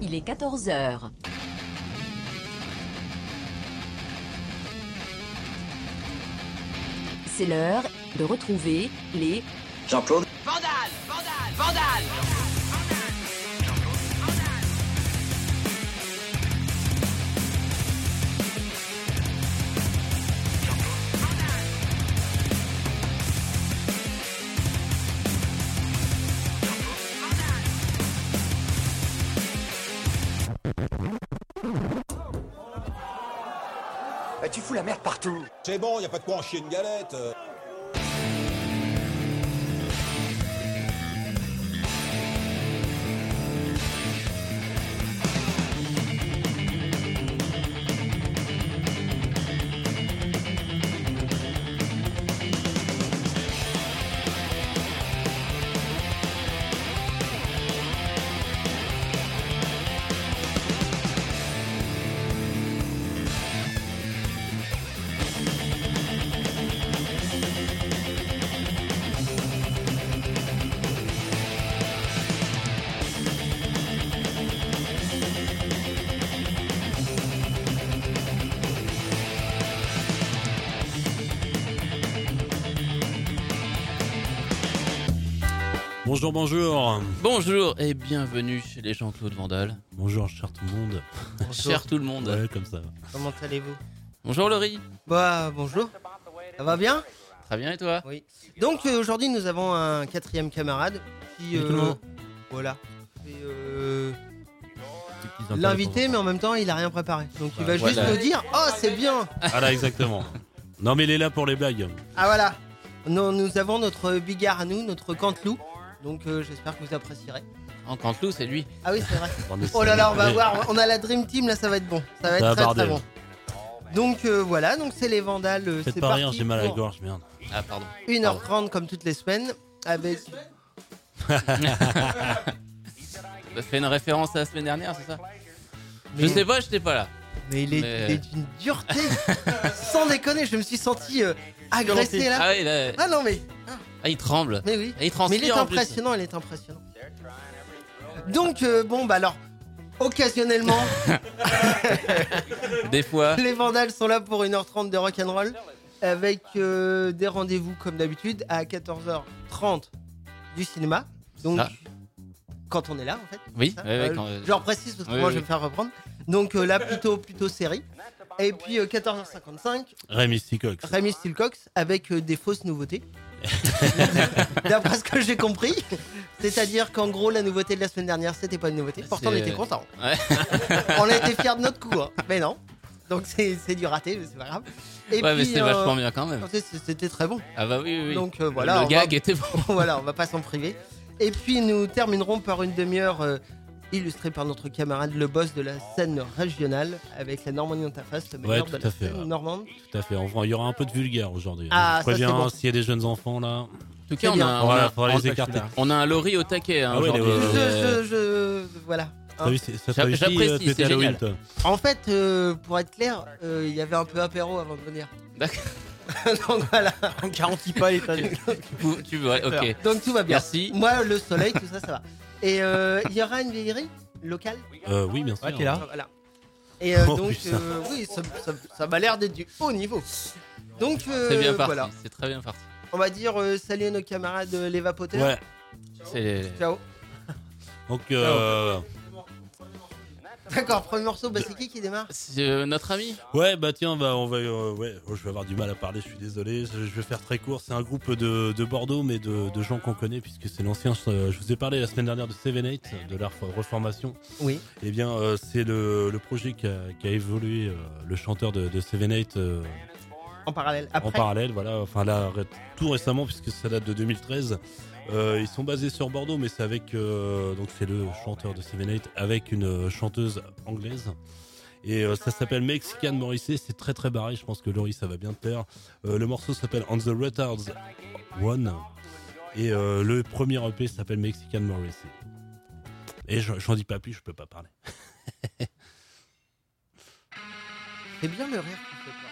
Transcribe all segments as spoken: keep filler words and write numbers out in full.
il est quatorze heures. C'est l'heure de retrouver les Jean-Claude Vandale, Vandale, Vandale. Eh, tu fous la merde partout. C'est bon, y a pas de quoi en chier une galette. Bonjour, bonjour. Bonjour et bienvenue chez les Jean-Claude Vandale. Bonjour, cher tout le monde. Cher tout le monde. Ouais, comme ça. Comment allez-vous? Bonjour Laurie. Bah bonjour. Ça va bien? Très bien et toi? Oui. Donc euh, aujourd'hui nous avons un quatrième camarade qui Et tout le euh, monde. voilà. Et, euh, l'invité mais en même temps il a rien préparé. Donc il va Voilà. juste nous dire oh c'est bien. Voilà, exactement. Non, mais il est là pour les blagues. Ah voilà. Nous, nous avons notre bigard à nous, notre Canteloup. Donc euh, j'espère que vous apprécierez. En Canteloup, c'est lui. Ah oui c'est vrai. On est- Oh là là on va voir. On a la Dream Team là ça va être bon. Ça va Ça être va très bardel. très bon. Donc euh, voilà donc c'est les Vandales. euh, Faites c'est pas parti rire, j'ai mal à la pour gorge, merde. Ah pardon. une heure trente comme toutes les semaines avec. Ça fait une référence à la semaine dernière, c'est ça? Je Mais- sais pas, j'étais pas là. Mais il est, Mais- il est d'une dureté. Sans déconner, je me suis senti euh, agressé là. Ah oui, là. Ah non mais, Ah, il tremble. mais oui. Ah, il Mais transpire il est en plus. impressionnant, il est impressionnant. Donc euh, bon bah alors, occasionnellement, Des fois. les Vandales sont là pour une heure trente de rock'n'roll avec euh, des rendez-vous comme d'habitude à quatorze heures trente du cinéma. Donc Ah. quand on est là en fait. Oui, ça. ouais, ouais, Euh, quand, euh, je leur précise parce que oui, moi oui. je vais me faire reprendre. Donc euh, là plutôt plutôt série. Et puis euh, quatorze heures cinquante-cinq, Rémi Sticox. Rémi Stilcox avec euh, des fausses nouveautés. D'après ce que j'ai compris. C'est-à-dire qu'en gros, la nouveauté de la semaine dernière, c'était pas une nouveauté. Pourtant, on C'est- était contents. Ouais. On a été fiers de notre coup. Hein. Mais non. Donc, c'est c'est du raté, mais c'est pas grave. Et Ouais, mais c'était euh, vachement bien quand même. c'était- C'était très bon. Ah bah oui, oui, oui. Donc, euh, voilà. Le on gag va- était bon. voilà, on va pas s'en priver. Et puis, nous terminerons par une demi-heure euh, illustrée par notre camarade, le boss de la scène régionale, avec la Normandie dans ta face, le meilleur Ouais, de tout la à fait, scène ouais. normande. Tout à fait. Enfin, il y aura un peu de vulgaire aujourd'hui. Ah, Je ça, c'est préviens, bon. s'il y a des jeunes enfants là. En tout cas, on bien. a, on, Voilà, a, faudra on- les écarter. on a un Laurie au taquet hein, Ah ouais, aujourd'hui. les- Je, Euh, je, je- voilà. T'as Hein. vu, c'est- ça J'a- t'a réussi, j'apprécie, euh, fêter c'est Halloween, génial. toi. En fait, euh, pour être clair, euh, il y avait un peu apéro avant de venir. D'accord. Donc voilà. On garantit pas l'état de... Tu- Tu veux, ouais, ok. Donc tout va bien. Merci. Moi, le soleil, tout ça, ça va. Et euh, il y aura une vieillerie locale. Euh, oui, bien sûr. Ouais, t'es là. Voilà. Et euh, Oh, donc, putain. euh, oui, ça, ça, ça m'a l'air d'être du haut niveau. Donc, euh, C'est bien parti. voilà. C'est très bien parti. On va dire euh, saluer nos camarades euh, les vapoteurs. Ouais. C'est. Ciao. Donc, euh, D'accord, premier morceau, bah, c'est qui qui démarre? C'est euh, notre ami. ouais, bah tiens, bah on va, euh, ouais, oh, je vais avoir du mal à parler. Je suis désolé. Je, je vais faire très court. C'est un groupe de, de Bordeaux, mais de, de gens qu'on connaît puisque c'est l'ancien. euh, je vous ai parlé la semaine dernière de Seven Eight, de leur reformation. Oui. Eh bien, euh, c'est le, le projet qui a, qui a évolué. euh, le chanteur de, de Seven Eight euh, En parallèle. en Après. parallèle, voilà. Enfin là, ré- tout récemment puisque ça date de deux mille treize. Euh, ils sont basés sur Bordeaux, mais c'est avec euh, donc c'est le chanteur de Seven Eight avec une euh, chanteuse anglaise. Et euh, ça s'appelle Mexican Morrissey. C'est très très barré. Je pense que Laurie, ça va bien te plaire. Euh, le morceau s'appelle On the Retards One. Et euh, le premier E P s'appelle Mexican Morrissey. Et j'en j'en dis pas plus, je peux pas parler. C'est bien le rire qui fait peur.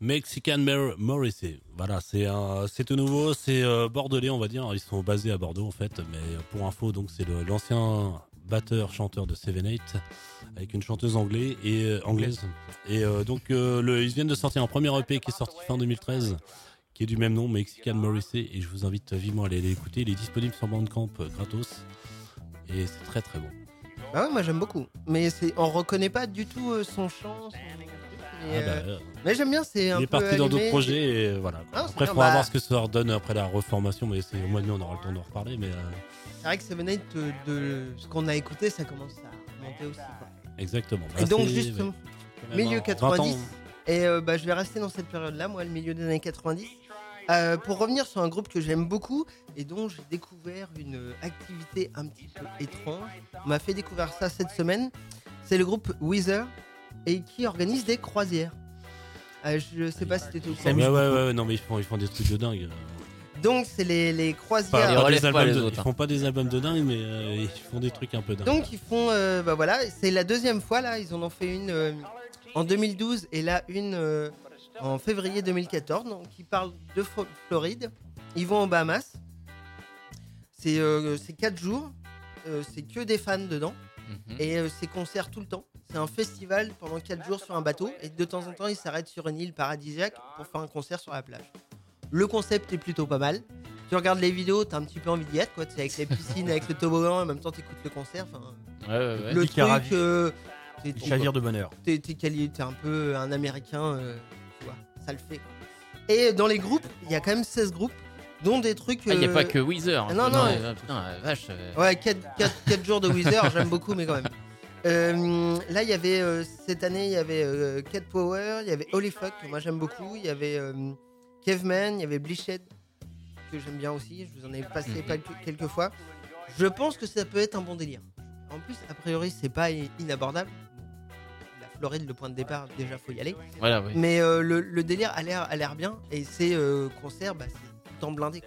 Mexican Mer- Morrissey. Voilà, c'est un, c'est tout nouveau, c'est euh, bordelais, on va dire. Ils sont basés à Bordeaux, en fait. Mais pour info, donc c'est le, l'ancien batteur chanteur de Seven Eight avec une chanteuse anglaise et euh, anglaise. Et euh, donc euh, le, ils viennent de sortir un premier E P qui est sorti fin deux mille treize, qui est du même nom, Mexican Morrissey. Et je vous invite vivement à aller l'écouter. Il est disponible sur Bandcamp euh, gratos et c'est très très bon. Bah ouais, moi j'aime beaucoup. Mais c'est, on reconnaît pas du tout euh, son chant. Son... Mais, Ah bah, euh, euh, mais j'aime bien, c'est un il est peu parti dans allumé. d'autres projets et euh, voilà. Ah, c'est Après, il bien, faudra bah- voir ce que ça leur donne après la reformation, mais c'est au mois de mai, on aura le temps d'en reparler. Mais euh, C'est vrai que Seven Eight, de, de ce qu'on a écouté, ça commence à monter aussi. Quoi. exactement. Et Bah, donc, c'est- justement, ouais, quand même milieu un- quatre-vingt-dix. vingt ans. Et euh, bah, je vais rester dans cette période-là, moi, le milieu des années quatre-vingt-dix. Euh, pour revenir sur un groupe que j'aime beaucoup et dont j'ai découvert une euh, activité un petit peu étrange. On m'a fait découvrir ça cette semaine. C'est le groupe Weezer et qui organise des croisières. Euh, je sais pas si t'étais au courant. Ouais, ouais, ouais, ouais, non, mais ils font, ils font des trucs de dingue. Donc, c'est les, les Pas, croisières. les pas relève des pas, albums les de- autres, ils hein. font pas des albums de dingue, mais euh, ils font des trucs un peu dingues. Donc, ils font. euh, bah voilà, c'est la deuxième fois là. Ils en ont fait une euh, en deux mille douze et là une euh, en février deux mille quatorze. Donc, ils parlent de Fo- Floride. Ils vont aux Bahamas. C'est euh, c'est quatre jours. Euh, c'est que des fans dedans. Mhm. Et euh, c'est concert tout le temps. C'est un festival pendant quatre jours sur un bateau. Et de temps en temps, ils s'arrêtent sur une île paradisiaque pour faire un concert sur la plage. Le concept est plutôt pas mal. Tu regardes les vidéos, t'as un petit peu envie d'y être, quoi. Tu sais, avec les piscines, avec le toboggan, en même temps, t'écoutes le concert. Enfin, Ouais, ouais, ouais. le Nick est ravi. truc. euh, t'es- t'es- Chavire de bonheur. T'es t'es quali- t'es un peu un américain, euh, tu vois, ça le fait. Quoi. Et dans les groupes, il y a quand même seize groupes, dont des trucs. Ah, il n'y a euh, pas que Weezer. hein. non, non. euh, Putain, la vache. euh, Ouais, quatre jours de Weezer, j'aime beaucoup, mais quand même. Euh, là, il y avait euh, cette année, il y avait euh, Cat Power, il y avait Holy Fuck, que moi j'aime beaucoup, il y avait euh, Caveman, il y avait Bleached, que j'aime bien aussi, je vous en ai passé Mhm. pas que- quelques fois. Je pense que ça peut être un bon délire. En plus, a priori, c'est pas i- inabordable. La Floride, le point de départ, déjà, faut y aller. Voilà, oui. Mais euh, le, le délire a l'air, a l'air bien, et ces euh, concerts, bah, c'est tout le temps blindé. Quoi.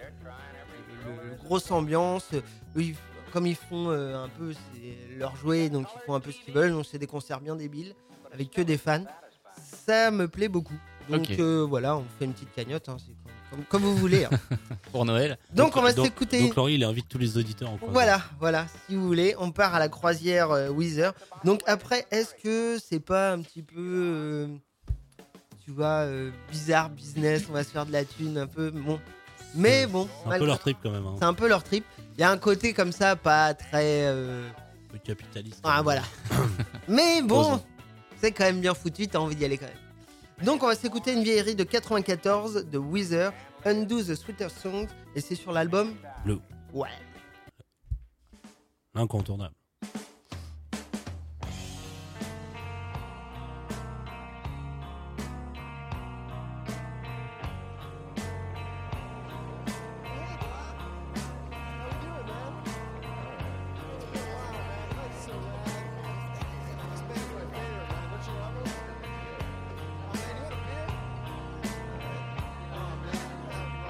Le, le- grosse ambiance, eux, ils- comme ils font euh, un peu c'est leur jouet, donc ils font un peu ce qu'ils veulent, donc c'est des concerts bien débiles, avec que des fans. Ça me plaît beaucoup. Donc Ok. euh, voilà, on fait une petite cagnotte, hein, c'est comme, comme, comme vous voulez. hein. Pour Noël. Donc, on va donc, s'écouter. Donc Laurie, il invite tous les auditeurs en croisière. Voilà, voilà, si vous voulez, on part à la croisière euh, Weezer. Donc après, est-ce que c'est pas un petit peu, euh, tu vois, euh, bizarre business, on va se faire de la thune un peu, bon. Mais bon, C'est un malgré- peu leur trip quand même. Hein. c'est un peu leur trip. Il y a un côté comme ça, pas très... euh, Un peu capitaliste. Ah voilà. Mais bon, Osons. c'est quand même bien foutu, t'as envie d'y aller quand même. Donc on va s'écouter une vieillerie de quatre-vingt-quatorze de Weezer, Undo the Sweeter Songs, et c'est sur l'album Blue. Ouais. Incontournable.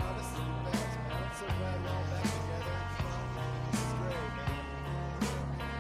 So glad we're all back together. It's great, man.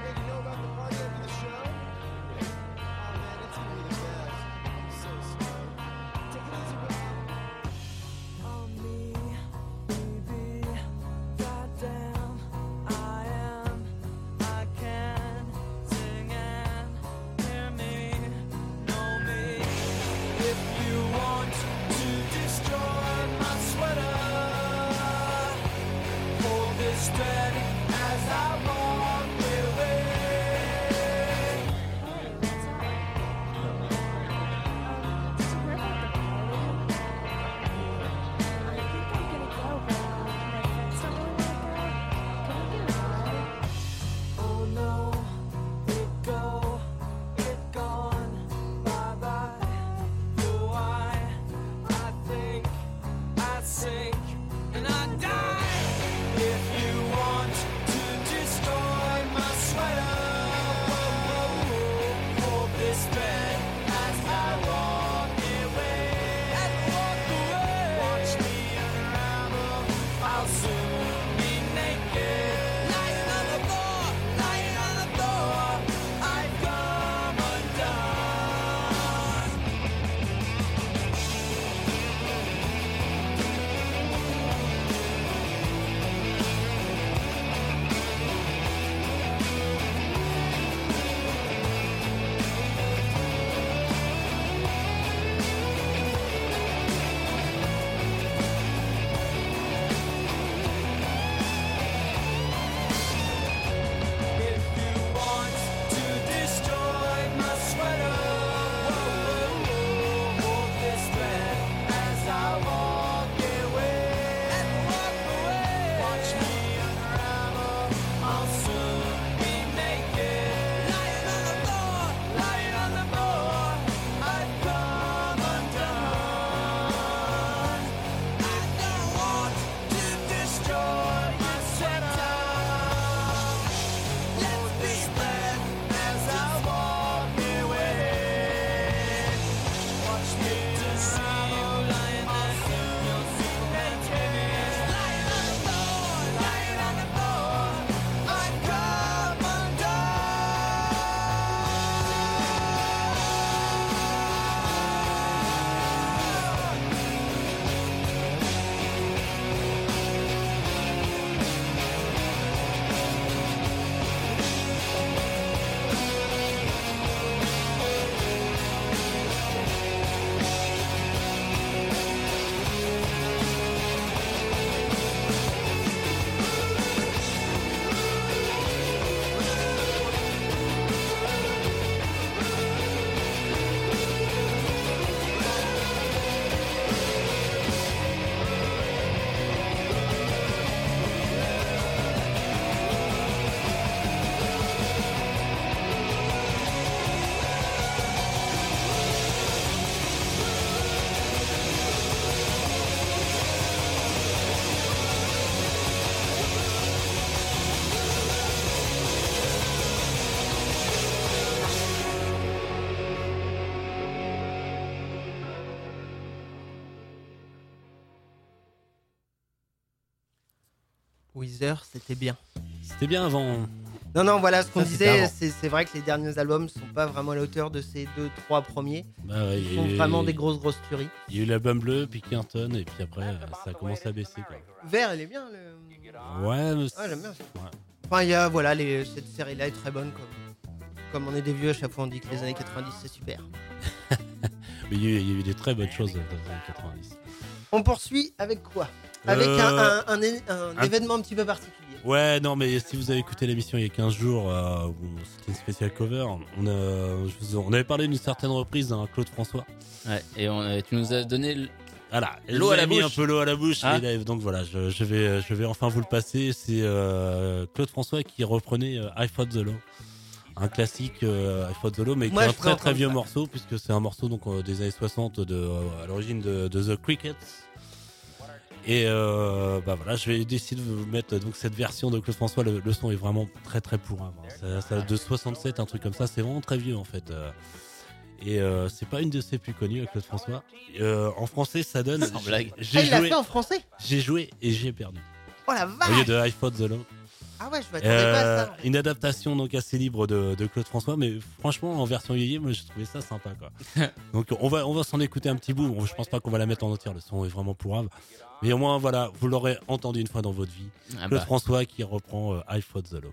Weezer, c'était bien. C'était bien avant. Non, non, voilà ce qu'on Ça, c'était disait. avant. C'est, c'est vrai que les derniers albums sont pas vraiment à la hauteur de ces deux, trois premiers. Bah ouais, Ils il y font a eu- vraiment des grosses, grosses tueries. Il y a eu l'album bleu, puis Quinton, et puis après, euh, ça a commencé à baisser. Quoi. Vert, elle est bien. Le... Ouais, mais Ah, j'aime bien. ouais. Enfin, il y a, voilà, les, cette série-là est très bonne. Comme, comme on est des vieux, à chaque fois on dit que les années quatre-vingt-dix c'est super. Mais il y, a eu, il y a eu des très bonnes choses dans les années quatre-vingt-dix. On poursuit avec quoi Avec Euh, un, un, un, é- un un- événement un petit peu particulier. Ouais, non, mais si vous avez écouté l'émission il y a quinze jours, euh, où c'était une spéciale cover, on, a, je vous- on avait parlé d'une certaine reprise d'un Claude François. Ouais, et on, euh, tu nous as donné le- Voilà, L'eau vous à la avez mis bouche. un peu l'eau à la bouche. Ah. Et là, donc voilà, je, je vais, je vais enfin vous le passer. C'est euh, Claude François qui reprenait euh, I Fought the Law, un classique euh, I Fought the Law, mais qui Moi, est je un peux très très entendre vieux ça. morceau puisque c'est un morceau donc euh, des années soixante de, euh, à l'origine de, de The Crickets. Et euh, bah voilà, je vais décider de vous mettre donc cette version de Claude François. Le, le son est vraiment très très pourrave. Hein. Ça, ça de soixante-sept, un truc comme ça. C'est vraiment très vieux en fait. Euh, Et euh, c'est pas une de ses plus connues, Claude François. Euh, en français, ça donne. Sans blague. Ah, J'ai il l'a joué, fait en français j'ai joué et j'ai perdu. Oh la Au lieu vache de I Fought the Law. Ah ouais, je m'attendais pas à Euh, ça. une adaptation donc assez libre de, de Claude François, mais franchement en version vieillie, moi j'ai trouvé ça sympa quoi. Donc on va on va s'en écouter un petit bout. Je pense pas qu'on va la mettre en entière, le son est vraiment pourrave. Mais au moins voilà, vous l'aurez entendu une fois dans votre vie. Ah Claude bah, François qui reprend euh, I Fought the Law.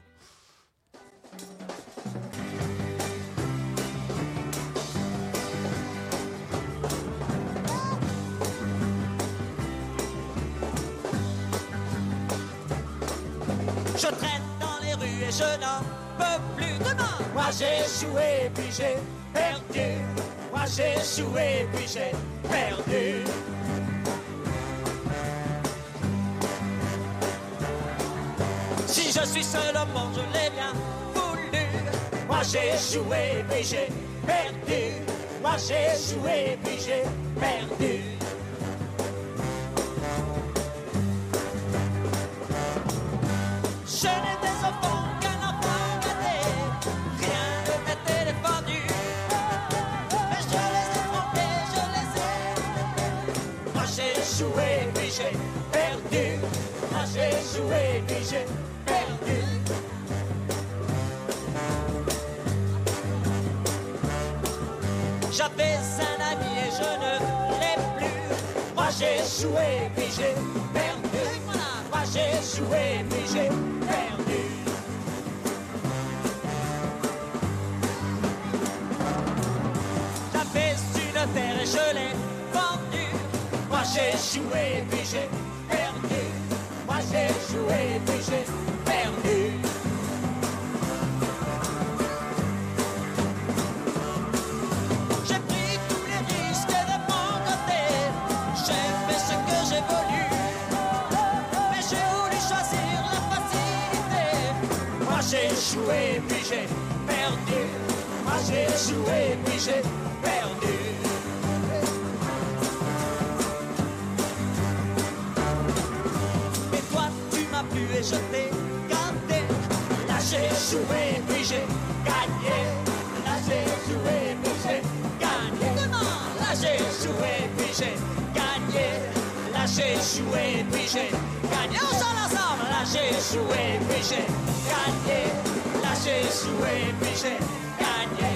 Je traîne dans les rues et je n'en peux plus demain. Moi j'ai joué puis j'ai perdu. Moi j'ai joué puis j'ai perdu. Si je suis seul au monde, je l'ai bien voulu. Moi j'ai joué puis j'ai perdu. Moi j'ai joué puis j'ai perdu. Je n'étais au fond qu'un enfant gâté. Rien ne m'était défendu. Mais je les ai trompés, je les ai. Moi j'ai joué puis j'ai perdu. Moi j'ai joué puis j'ai perdu. J'avais un ami et je ne l'ai plus. Moi j'ai joué puis j'ai perdu. Moi j'ai joué puis j'ai perdu. J'avais une terre et je l'ai vendue. Moi j'ai joué puis j'ai perdu. Moi j'ai joué puis j'ai perdu. J'ai pris tous les risques de mon côté. J'ai fait ce que j'ai voulu. Mais j'ai voulu choisir la facilité. Moi j'ai joué puis j'ai perdu. Moi j'ai joué puis j'ai perdu. Mais toi tu m'as plu et je t'ai gardé. Là j'ai joué puis j'ai gagné. Là j'ai joué puis j'ai gagné. Là j'ai joué puis j'ai gagné. Là j'ai joué puis j'ai gagné. On chante ensemble. Là j'ai joué puis j'ai gagné. Là j'ai joué puis j'ai gagné.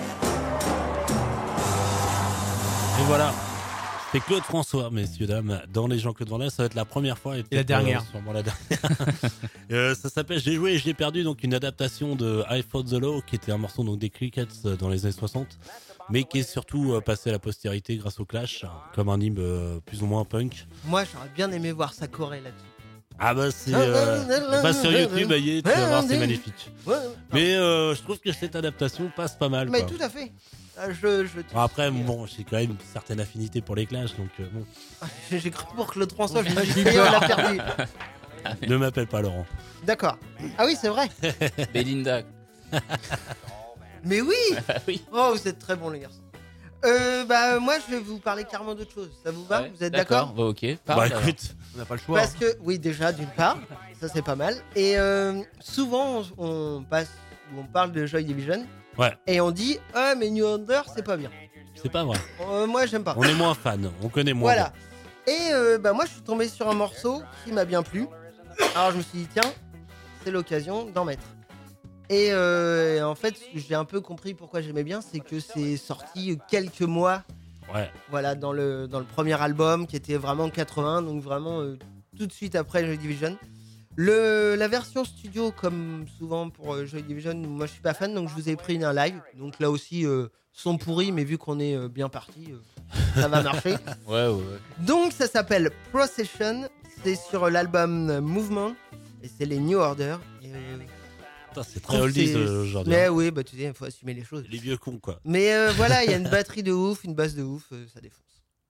Et voilà. C'est Claude François, messieurs, dames, dans les Jean-Claude Van Damme. Ça va être la première fois. Et, Et la peut-être, dernière. euh, sûrement la dernière. Euh, ça s'appelle J'ai joué et j'ai perdu, donc une adaptation de I Fought the Law, qui était un morceau donc, des Crickets euh, dans les années soixante, mais qui est surtout euh, passé à la postérité grâce au Clash, comme un hymne euh, plus ou moins punk. Moi, j'aurais bien aimé voir sa choré là-dessus. Ah bah c'est... Euh, bah sur YouTube, bah, y est, tu vas voir, c'est magnifique. Ouais, Mais euh, je trouve que cette adaptation passe pas mal. mais quoi. tout à fait. Ah, Je, je, Bon, après, bon, j'ai quand même une certaine affinité pour les Clash, donc euh, bon, J'ai cru pour Claude François, je me suis dit, on l'a perdu. ne m'appelle pas Laurent. D'accord. Ah oui, c'est vrai. Belinda. Mais oui. Ah oui. Oh, vous êtes très bons, les garçons. Euh, bah, moi, je vais vous parler carrément d'autre chose. Ça vous va? Ouais, Vous êtes d'accord? Bah ok. Bah Parle, alors. écoute, On n'a pas le choix. Parce que, oui, déjà, d'une part, ça c'est pas mal. Et euh, souvent, on, on passe, ou on parle de Joy Division. Ouais. Et on dit, ah, mais New Order, c'est pas bien. c'est pas vrai. Euh, moi, j'aime pas. On est moins fan, on connaît moins. Voilà. Et euh, bah, moi, je suis tombé sur un morceau qui m'a bien plu. Alors je me suis dit, tiens, c'est l'occasion d'en mettre. Et, euh, et en fait, j'ai un peu compris pourquoi j'aimais bien, c'est que c'est sorti quelques mois, Ouais. voilà, dans le, dans le premier album qui était vraiment quatre-vingts, donc vraiment euh, tout de suite après Joy Division. Le, la version studio, comme souvent pour euh, Joy Division, moi je suis pas fan, donc je vous ai pris un live. Donc là aussi, euh, son pourri, mais vu qu'on est euh, bien parti, euh, ça va marcher. Ouais, ouais, ouais. Donc ça s'appelle Procession, c'est sur l'album Movement, et c'est les New Order. Et, euh, Putain, c'est je très trouve oldies c'est- euh, aujourd'hui. Mais hein. oui, bah tu sais, il faut assumer les choses. Les vieux cons, quoi. Mais euh, voilà, il y a une batterie de ouf, une basse de ouf, euh, ça défonce.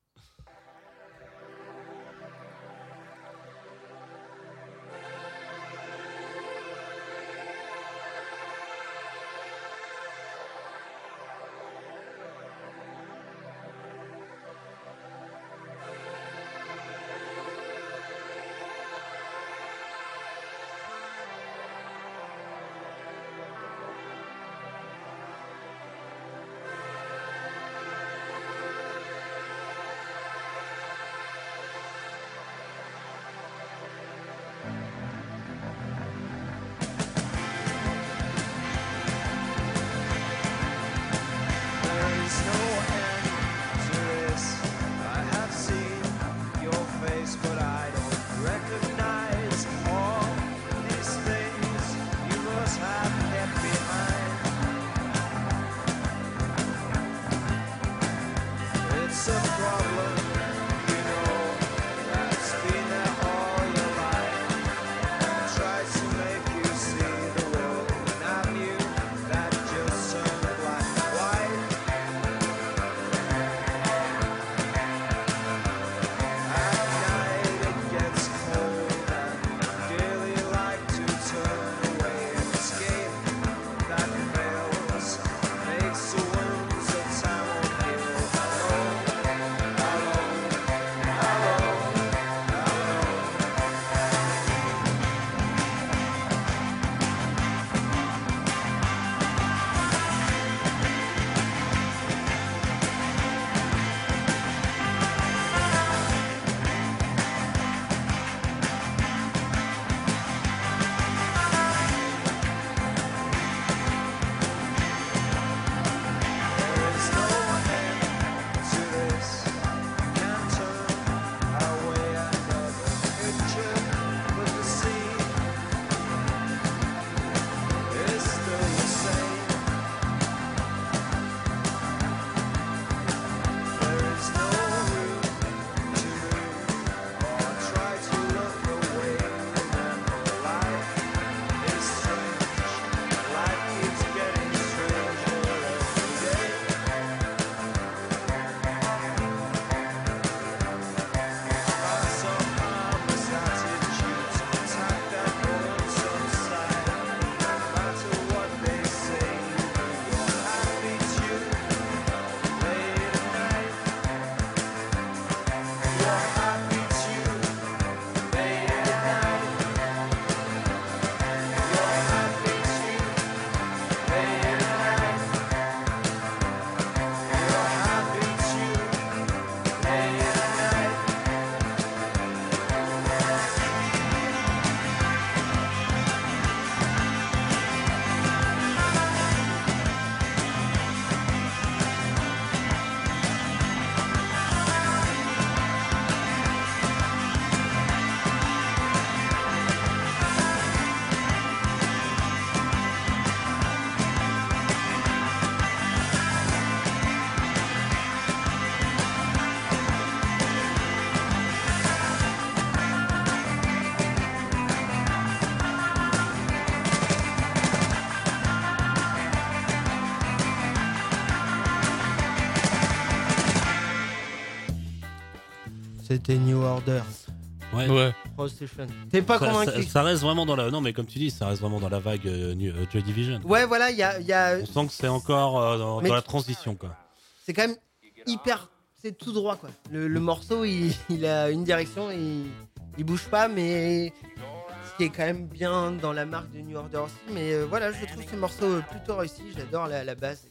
C'était New Order. Ouais. Ouais. Procession. T'es pas Ça, convaincu? ça- ça reste vraiment dans la. Non, mais comme tu dis, ça reste vraiment dans la vague euh, New- euh, Joy Division. Ouais, voilà, il y a, il y a- On sent que c'est encore euh, dans, Mais dans la tu- transition, quoi. c'est quand même hyper, c'est tout droit quoi. Le, le morceau, il, il a une direction, et il, il bouge pas, mais ce qui est quand même bien dans la marque de New Order aussi. Mais euh, voilà, je trouve ce morceau euh, plutôt réussi. J'adore la, la basse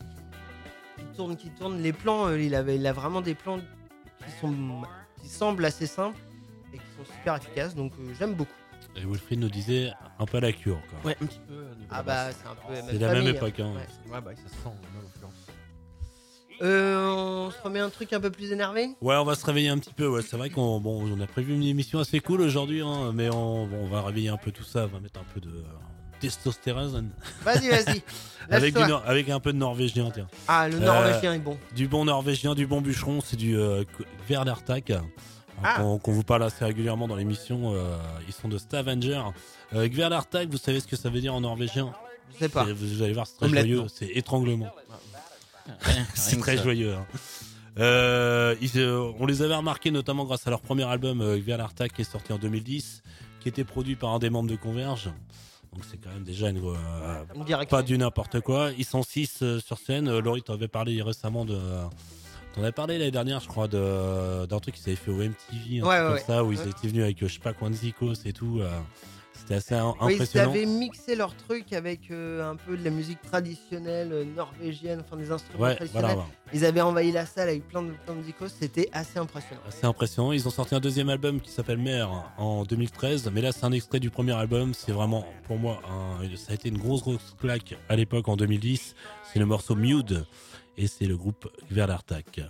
qui tourne, qui tourne. Les plans, euh, il avait, il a vraiment des plans qui sont, qui semblent assez simples et qui sont super efficaces. Donc euh, j'aime beaucoup. Et Wilfried nous disait un peu à la cure. Quoi. Ouais, un petit peu. au niveau Ah de la bah basse. c'est un peu C'est la même famille, époque. Hein. Ouais. Ouais, bah, ça sent euh, l'influence. Euh, on se remet un truc un peu plus énervé. Ouais, on va se réveiller un petit peu. Ouais, c'est vrai qu'on bon, on a prévu une émission assez cool aujourd'hui, hein, mais on, bon, on va réveiller un peu tout ça. On va mettre un peu de euh, testostérone Vas-y, vas-y. avec, du Lâche-toi. nor- avec un peu de norvégien. Tiens, Ah, le norvégien est bon. du bon norvégien, du bon bûcheron, c'est du euh, Kvelertak. Ah. Qu'on, qu'on vous parle assez régulièrement dans l'émission. Euh, ils sont de Stavanger. Euh, Kvelertak, vous savez ce que ça veut dire en norvégien? Je sais pas. C'est- Vous allez voir, c'est très Omelette, joyeux. non. C'est étranglement. Rien- C'est rien que très ça. joyeux. Hein. Euh, ils, euh, on les avait remarqués notamment grâce à leur premier album euh, Kvelertak qui est sorti en deux mille dix, qui était produit par un des membres de Converge. Donc c'est quand même déjà une, euh, Une direction. pas du n'importe quoi. Ils sont six euh, sur scène. Euh, Laurie, t'en avais parlé récemment de. T'en avais parlé l'année dernière, je crois, de, d'un truc qu'ils avaient fait au M T V, un Ouais, truc ouais, comme ça, où ils ouais. étaient venus avec, euh, je sais pas, Quanzikos et tout. euh, C'était assez im- Oui, ils impressionnant. avaient mixé leur truc avec euh, un peu de la musique traditionnelle euh, norvégienne, enfin des instruments Ouais, traditionnels. voilà, voilà. Ils avaient envahi la salle avec plein de, plein de zikos, c'était assez impressionnant. C'est impressionnant. Ils ont sorti un deuxième album qui s'appelle Mère en deux mille treize, mais là c'est un extrait du premier album. C'est vraiment pour moi un- ça a été une grosse grosse claque à l'époque en deux mille dix. C'est le morceau Mude et c'est le groupe Kvelertak.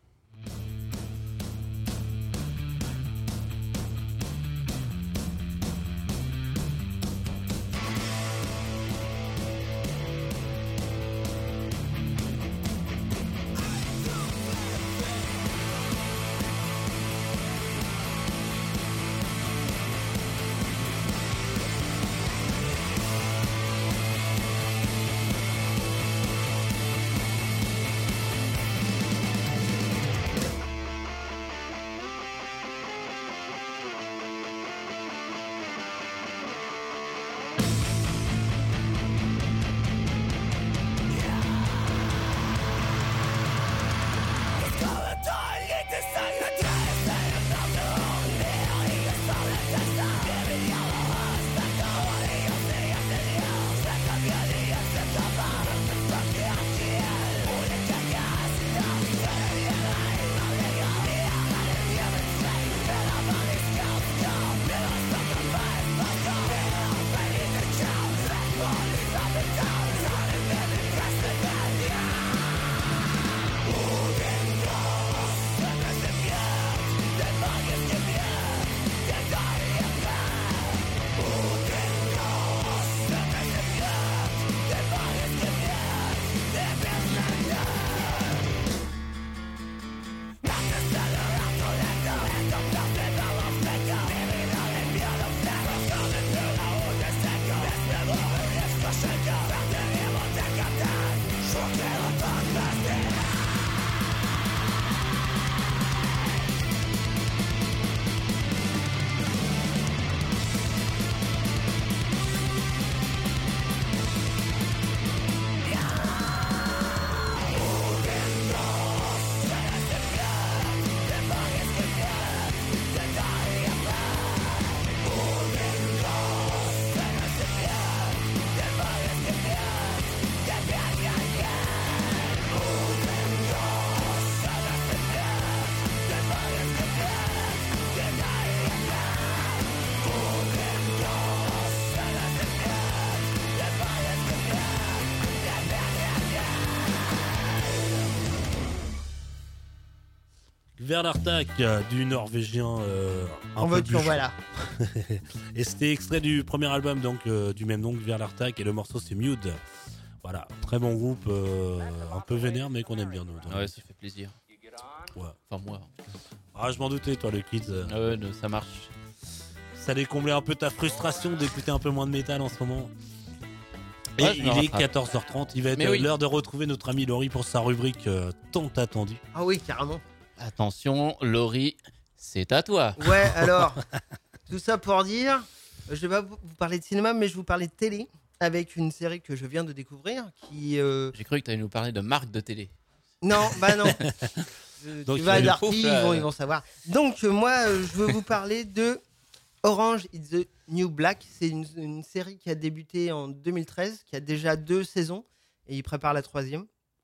Kvelertak, du norvégien euh, un On peu veut tu bûcheron. voilà. Et c'était extrait du premier album donc euh, du même nom, Kvelertak, et le morceau c'est Mude. Voilà, très bon groupe, euh, un peu vénère mais qu'on aime bien nous. Ouais, ça fait plaisir. Ouais. Enfin, moi. Ah, je m'en doutais, toi, le Kids. euh, Ah ouais, non, ça marche. Ça allait combler un peu ta frustration d'écouter un peu moins de métal en ce moment. Et Ouais, je me il est rattrape. quatorze heures trente, il va être Mais euh, oui. l'heure de retrouver notre ami Laurie pour sa rubrique euh, tant attendue. Ah oui, carrément. Attention, Laurie, c'est à toi. Ouais, alors, tout ça pour dire, je vais pas vous vous parler de cinéma, mais je vais vous parler de télé, avec une série que je viens de découvrir, qui... euh, J'ai cru que tu allais nous parler de marque de télé. Non, bah non. Euh, Donc, tu il vas a à le Darty, pouf, ils là. vont, ils vont savoir. Donc, euh, moi, euh, je veux vous parler de Orange is the New Black. C'est une, une série qui a débuté en deux mille treize, qui a déjà deux saisons, et il prépare la troisième.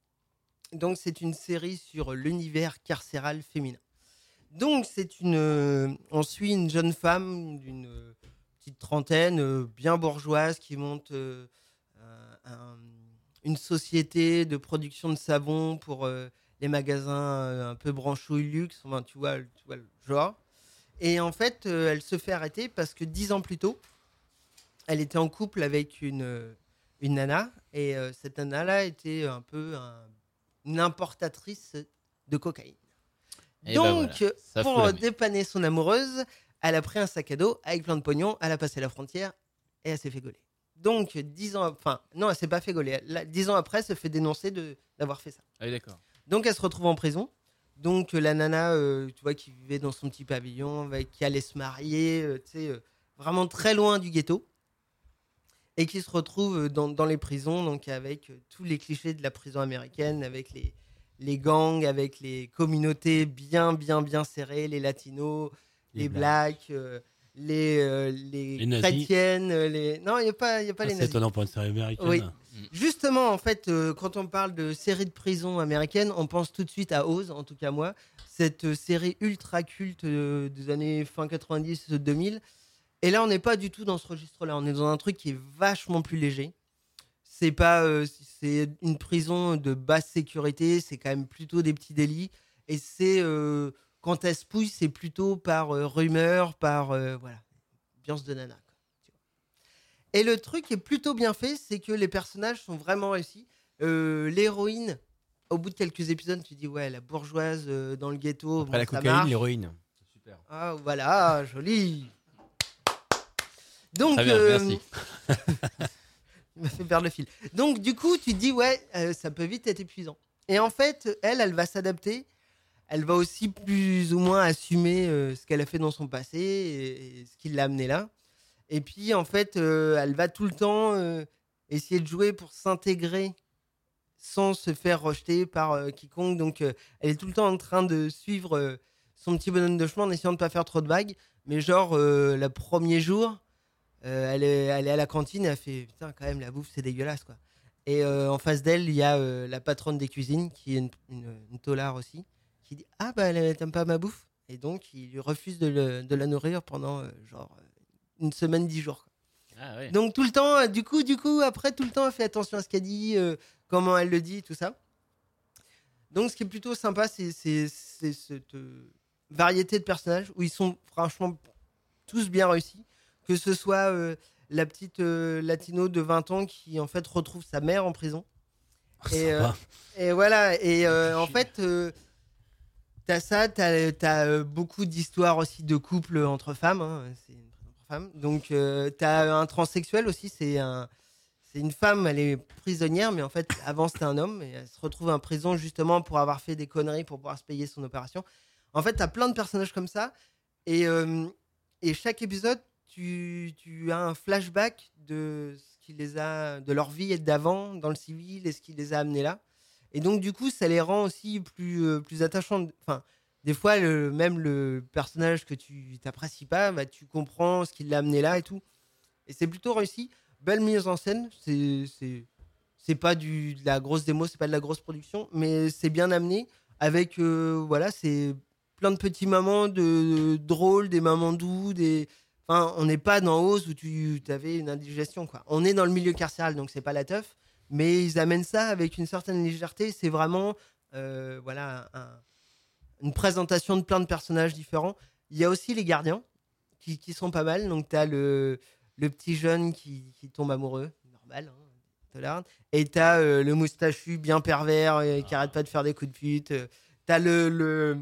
Donc, c'est une série sur l'univers carcéral féminin. Donc, c'est une, euh, on suit une jeune femme d'une euh, petite trentaine, euh, bien bourgeoise, qui monte euh, un- un- une société de production de savon pour euh, les magasins euh, un peu branchouille luxe, enfin, tu vois, tu vois le genre. Et en fait, euh, elle se fait arrêter parce que dix ans plus tôt, elle était en couple avec une, euh, une nana. Et euh, cette nana-là était un peu un- une importatrice de cocaïne. Et ben Donc, voilà, ça pour fout la euh, merde. dépanner son amoureuse, elle a pris un sac à dos avec plein de pognon, elle a passé la frontière et elle s'est fait gauler. Donc, dix ans, enfin, non, elle s'est pas fait gauler. Elle- Dix ans après, elle se fait dénoncer de, d'avoir fait ça. Ah oui, d'accord. Donc, elle se retrouve en prison. Donc, euh, la nana, euh, tu vois, qui vivait dans son petit pavillon, avec, qui allait se marier, euh, tu sais, euh, vraiment très loin du ghetto. Et qui se retrouve euh, dans, dans les prisons, donc avec euh, tous les clichés de la prison américaine, avec les, les gangs, avec les communautés bien, bien, bien serrées, les latinos, les, Les blacks, euh, les, euh, les, Les nazis. chrétiennes, euh, les... Non, il n'y a pas, il y a pas Ah, les c'est nazis. étonnant pour une série américaine. Oui. Justement, en fait, euh, quand on parle de série de prison américaine, on pense tout de suite à Oz, en tout cas moi, cette euh, série ultra culte euh, des années fin quatre-vingt-dix deux mille. Et là, on n'est pas du tout dans ce registre-là. On est dans un truc qui est vachement plus léger. C'est pas, euh, c'est une prison de basse sécurité. C'est quand même plutôt des petits délits. Et c'est euh, quand elle se pouille, c'est plutôt par euh, rumeur, par euh, voilà, ambiance de nana. Quoi, tu vois. Et le truc qui est plutôt bien fait, c'est que les personnages sont vraiment réussis. Euh, l'héroïne, au bout de quelques épisodes, tu dis ouais, la bourgeoise euh, dans le ghetto, Après bon, la ça cocaïne, marche. l'héroïne. C'est super. Ah voilà, joli. Donc, Très bien, euh, merci. il m'a fait perdre le fil. Donc, du coup, tu te dis, ouais, euh, ça peut vite être épuisant. Et en fait, elle, elle va s'adapter. Elle va aussi plus ou moins assumer euh, ce qu'elle a fait dans son passé et, et ce qui l'a amené là. Et puis, en fait, euh, elle va tout le temps euh, essayer de jouer pour s'intégrer sans se faire rejeter par euh, quiconque. Donc, euh, elle est tout le temps en train de suivre euh, son petit bonhomme de chemin en essayant de ne pas faire trop de vagues. Mais genre, euh, le premier jour, euh, elle, est, elle est à la cantine, elle fait putain, quand même, la bouffe, c'est dégueulasse, quoi. Et euh, en face d'elle, il y a euh, la patronne des cuisines, qui est une, une, une taulard aussi, qui dit ah, bah, elle t'aime pas ma bouffe. Et donc, il lui refuse de, le- de la nourrir pendant euh, genre euh, une semaine, dix jours, quoi. Ah ouais. Donc, tout le temps, euh, du coup, du coup, après, tout le temps, elle fait attention à ce qu'elle dit, euh, comment elle le dit, tout ça. Donc, ce qui est plutôt sympa, c'est, c'est, c'est cette euh, variété de personnages où ils sont franchement tous bien réussis. Que ce soit euh, la petite euh, latino de vingt ans qui, en fait, retrouve sa mère en prison. Et, euh, Sympa. et voilà. Et euh, en fait, euh, t'as ça, t'as, t'as euh, beaucoup d'histoires aussi de couples entre femmes. Hein, c'est une prison pour femmes. Donc, euh, t'as un transsexuel aussi. C'est un. C'est une femme, elle est prisonnière, mais en fait, avant, c'était un homme. Et elle se retrouve en prison justement pour avoir fait des conneries pour pouvoir se payer son opération. En fait, tu as plein de personnages comme ça. Et, euh, et chaque épisode, tu, tu as un flashback de, ce qui les a, de leur vie d'avant dans le civil et ce qui les a amenés là. Et donc, du coup, ça les rend aussi plus, euh, plus attachants. Enfin, des fois, le, même le personnage que tu n'apprécies pas, bah, tu comprends ce qui l'a amené là et tout. Et c'est plutôt réussi. Belle mise en scène, c'est c'est c'est pas du de la grosse démo, c'est pas de la grosse production, mais c'est bien amené avec euh, voilà, c'est plein de petits moments de, de drôles, des moments doux, des enfin, on n'est pas dans Oz où tu avais une indigestion quoi. On est dans le milieu carcéral donc c'est pas la teuf, mais ils amènent ça avec une certaine légèreté, c'est vraiment euh, voilà un- une présentation de plein de personnages différents. Il y a aussi les gardiens qui, qui sont pas mal, donc tu as le le petit jeune qui, qui tombe amoureux, normal, hein, tolard. Et t'as euh, le moustachu bien pervers euh, qui arrête pas de faire des coups de pute. Euh, T'as le, le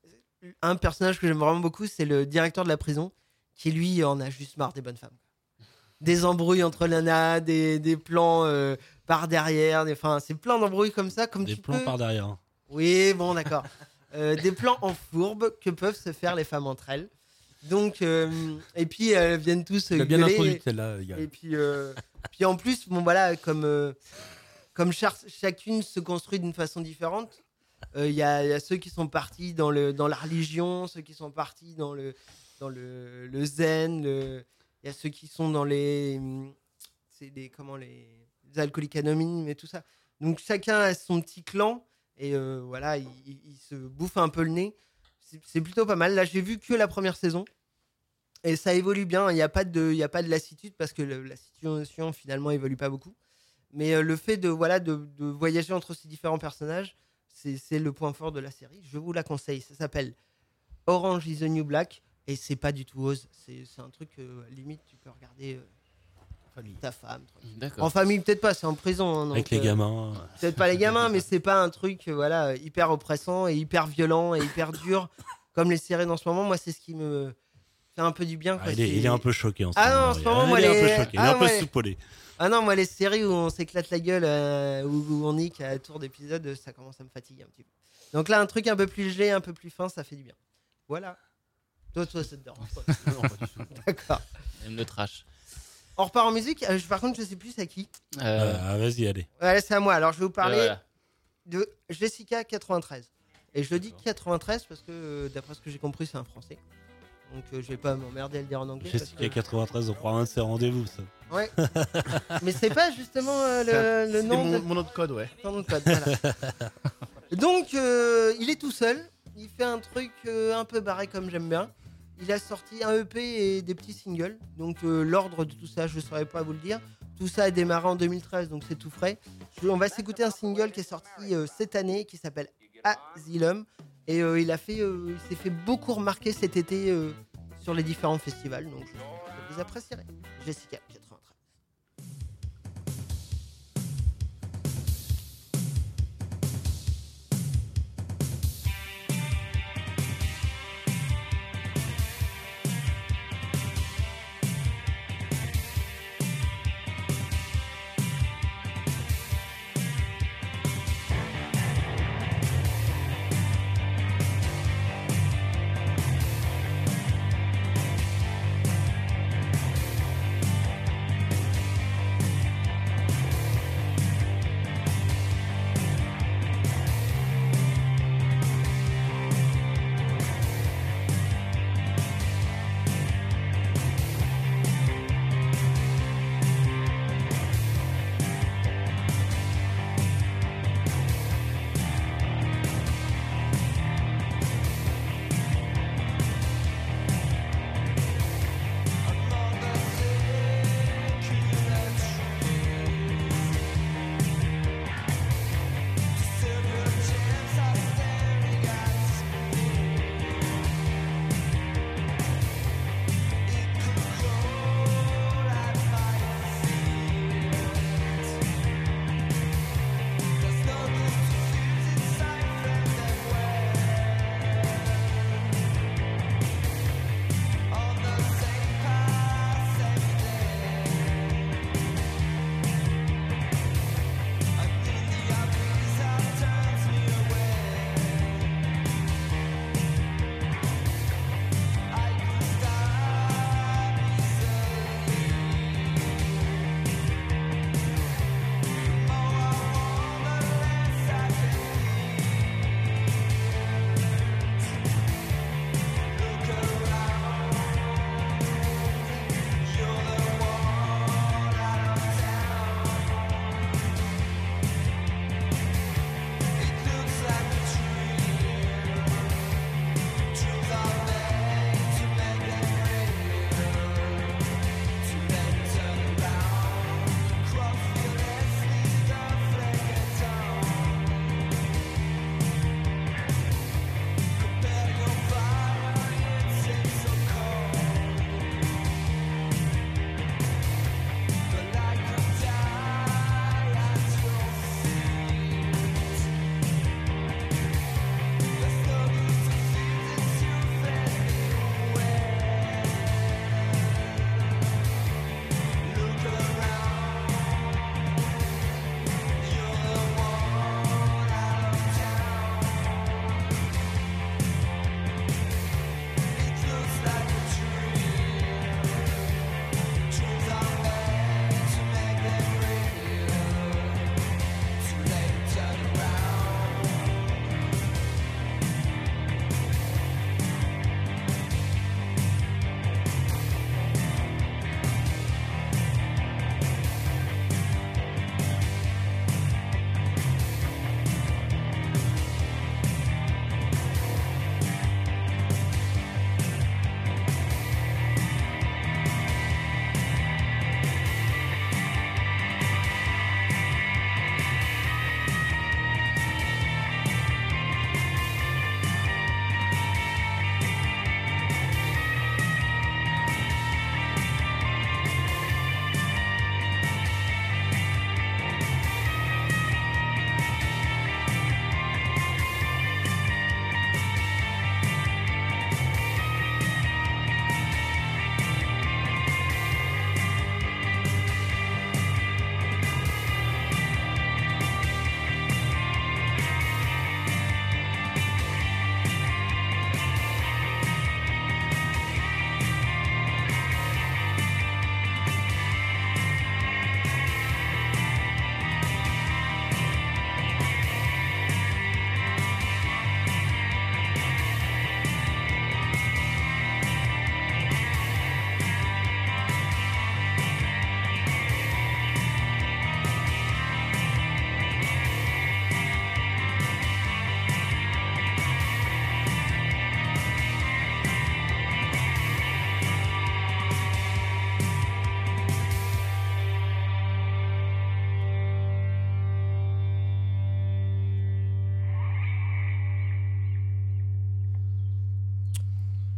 un personnage que j'aime vraiment beaucoup, c'est le directeur de la prison, qui lui en a juste marre des bonnes femmes. Des embrouilles entre nanas, des, des plans euh, par derrière, des, enfin c'est plein d'embrouilles comme ça, comme Des tu plans peux. par derrière. Oui, bon d'accord. Euh, des plans en fourbe que peuvent se faire les femmes entre elles. Donc, euh, et puis elles viennent tous Tu l'as bien gueuler. introduite celle-là, les gars. Et puis, euh, puis en plus, bon voilà, comme, euh, comme char- chacune se construit d'une façon différente, il euh, y, a, y a ceux qui sont partis dans, le, dans la religion, ceux qui sont partis dans le, dans le, le zen, il y a ceux qui sont dans les, c'est des, comment, les, les alcooliques anonymes et tout ça. Donc chacun a son petit clan et euh, voilà, il, il- il se bouffe un peu le nez. C'est, c'est plutôt pas mal. Là, j'ai vu que la première saison. Et ça évolue bien, il n'y a, pas de- il y a pas de lassitude parce que le- la situation finalement évolue pas beaucoup. Mais euh, le fait de, voilà, de, de voyager entre ces différents personnages, c'est, c'est le point fort de la série. Je vous la conseille. Ça s'appelle Orange is the New Black et c'est pas du tout Oz. C'est, c'est un truc euh, limite tu peux regarder euh, ta femme. tranquille. D'accord. En famille peut-être pas, c'est en prison. hein, donc, Avec les euh, gamins. Peut-être pas les gamins, mais c'est pas un truc euh, voilà, hyper oppressant et hyper violent et hyper dur comme les séries en ce moment. Moi, c'est ce qui me fait un peu du bien. Ah, quoi. il, est, C'est- il est un peu choqué en ce Ah non, moment. en ce moment, il moi, est un les- peu choqué, il est Ah, un peu ouais. soupolé. Ah non, moi, les séries où on s'éclate la gueule, euh, où, où on nique à tour d'épisode, ça commence à me fatiguer un petit peu. Donc là, un truc un peu plus léger, un peu plus fin, ça fait du bien. Voilà. Toi, toi, ça te dérange pas. Non, pas du tout. D'accord. Même le trash. On repart en musique. Euh, je- par contre, je sais plus c'est à qui. Euh, Ah, vas-y, allez. Ouais, c'est à moi. Alors, je vais vous parler voilà. de Jessica quatre-vingt-treize. Et je le dis quatre-vingt-treize parce que, euh, d'après ce que j'ai compris, c'est un français. Donc, euh, je vais pas m'emmerder à le dire en anglais. parce Jessica que- quatre-vingt-treize, on croit un de ses rendez-vous, ça. Ouais. Mais c'est pas justement euh, C'est un- le, le C'était nom mon, de... mon autre code, ouais. Ton nom de code, voilà. Donc, euh, il est tout seul. Il fait un truc euh, un peu barré comme j'aime bien. Il a sorti un E P et des petits singles. Donc, euh, l'ordre de tout ça, je ne saurais pas vous le dire. Tout ça a démarré en deux mille treize, donc c'est tout frais. Je- on va s'écouter un single qui est sorti euh, cette année, qui s'appelle Asylum. Et euh, il a fait, euh, il s'est fait beaucoup remarquer cet été euh, sur les différents festivals. Donc, je que vous apprécierez. Jessica quatre-vingt-treize. Asylum.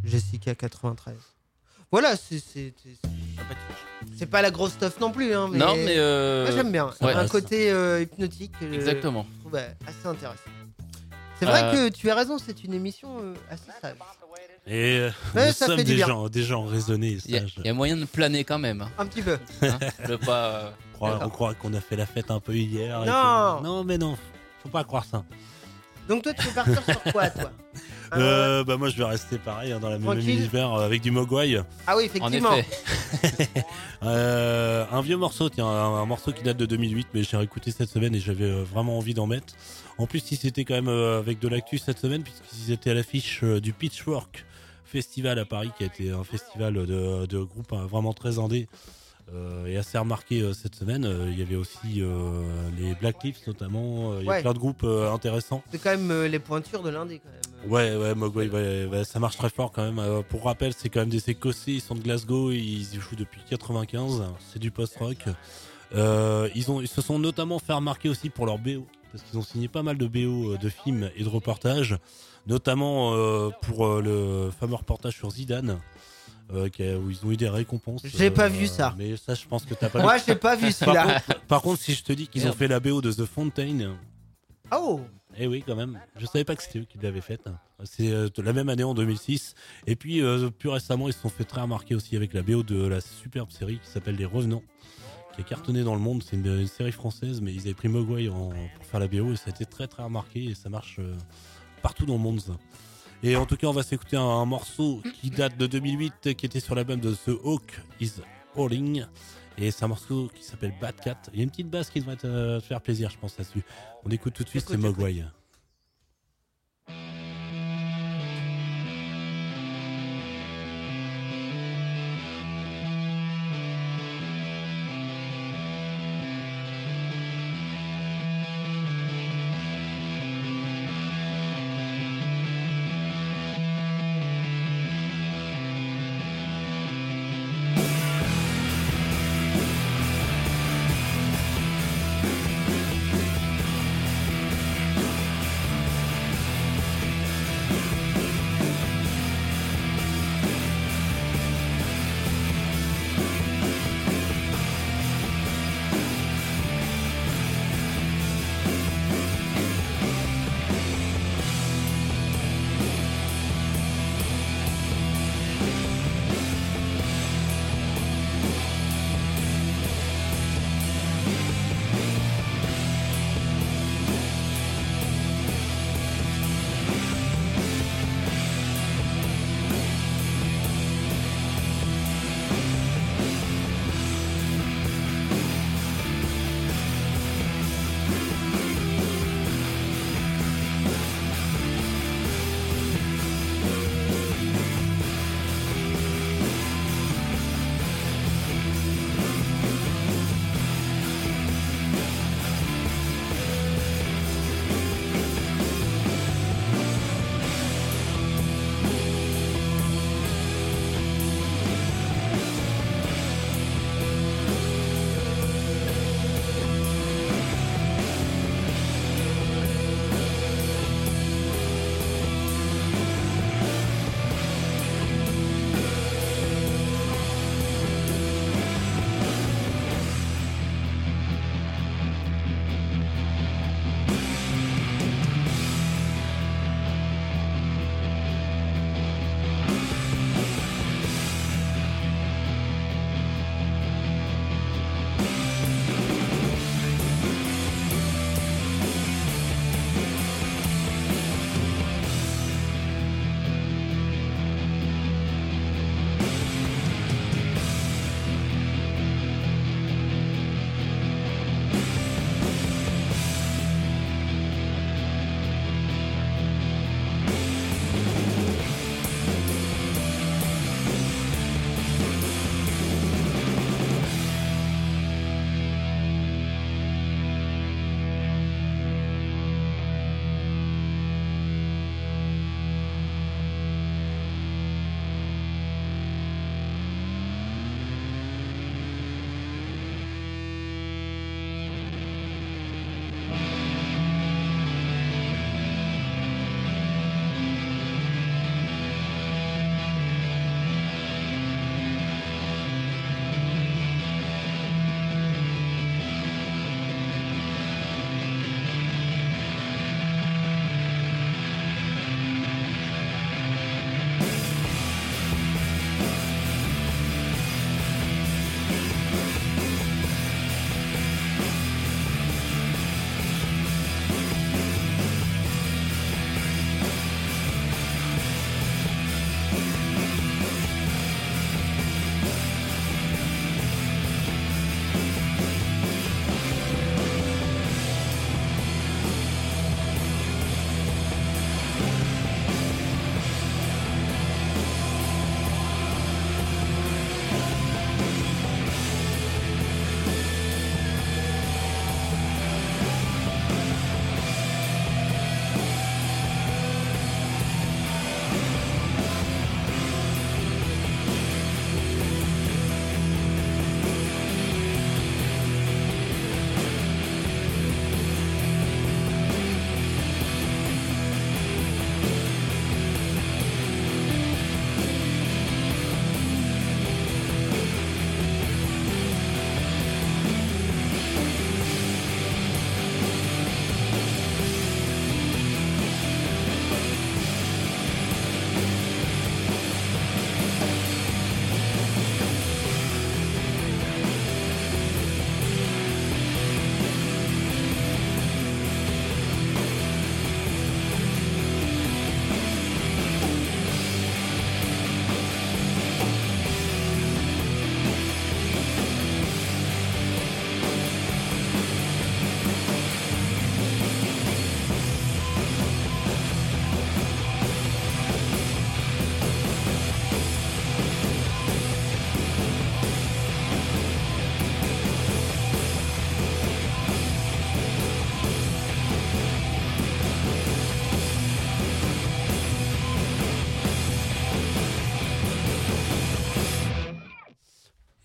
Jessica quatre-vingt-treize. Voilà, c'est c'est, c'est, c'est pas la grosse stuff non plus. Hein, mais Non, mais. Euh... Moi, j'aime bien. Ouais, un ouais, côté euh, hypnotique. euh, Exactement. Je trouve euh, assez intéressant. C'est vrai Euh, que tu as raison, c'est une émission euh, assez sage. Et euh, Ouais, nous ça sommes fait du des bien. gens, des gens raisonnés et Il y, a- sages. il y a moyen de planer quand même. Hein. Un petit peu. Hein de pas. euh, On croit, on croit qu'on a fait la fête un peu hier. et Non. que- Non, mais non, faut pas croire ça. Donc toi, tu veux partir sur quoi, toi Un- Euh, bah moi je vais rester pareil hein, dans la même Tranquille. univers euh, avec du Mogwai. Ah oui, En effectivement. effet. Euh, un vieux morceau, tiens, un, un morceau qui date de deux mille huit, mais j'ai réécouté cette semaine et j'avais euh, vraiment envie d'en mettre. En plus, si c'était quand même euh, avec de l'actu cette semaine, puisqu'ils étaient à l'affiche euh, du Pitchfork Festival à Paris, qui a été un festival de, de groupes hein, vraiment très indé euh, et assez remarqué euh, cette semaine. Euh, il y avait aussi euh, les Black Lips notamment. Euh, il y a Ouais. plein de groupes euh, intéressants. C'est quand même euh, les pointures de l'Indé, quand même. Ouais, ouais, Mogwai, ouais, ouais, ça marche très fort quand même. Euh, pour rappel, c'est quand même des Écossais, ils sont de Glasgow, ils y jouent depuis quatre-vingt-quinze, c'est du post-rock. Euh, ils, ont, ils se sont notamment fait remarquer aussi pour leur B O, parce qu'ils ont signé pas mal de B O euh, de films et de reportages, notamment euh, pour euh, le fameux reportage sur Zidane, euh, qui a- où ils ont eu des récompenses. J'ai pas vu ça. Mais ça, je pense que t'as pas Moi, vu. j'ai pas vu Par celui-là. contre, par contre, si je te dis qu'ils ont Merde. fait la B O de The Fountain, Oh. eh oui, quand même. Je savais pas que c'était eux qui l'avaient faite. C'est euh, de la même année en deux mille six. Et puis, euh, plus récemment, ils se sont fait très remarquer aussi avec la B O de la superbe série qui s'appelle Les Revenants, qui a cartonné dans le monde. C'est une, une série française, mais ils avaient pris Mogwai en- pour faire la B O et ça a été très très remarqué et ça marche euh, partout dans le monde. Ça. Et en tout cas, on va s'écouter un, un morceau qui date de deux mille huit, qui était sur l'album de The Hawk Is Howling. Et c'est un morceau qui s'appelle Bad Cat. Il y a une petite basse qui devrait te, te faire plaisir, je pense, là-dessus. On écoute tout de suite, Écoute, c'est Mogwai. Bad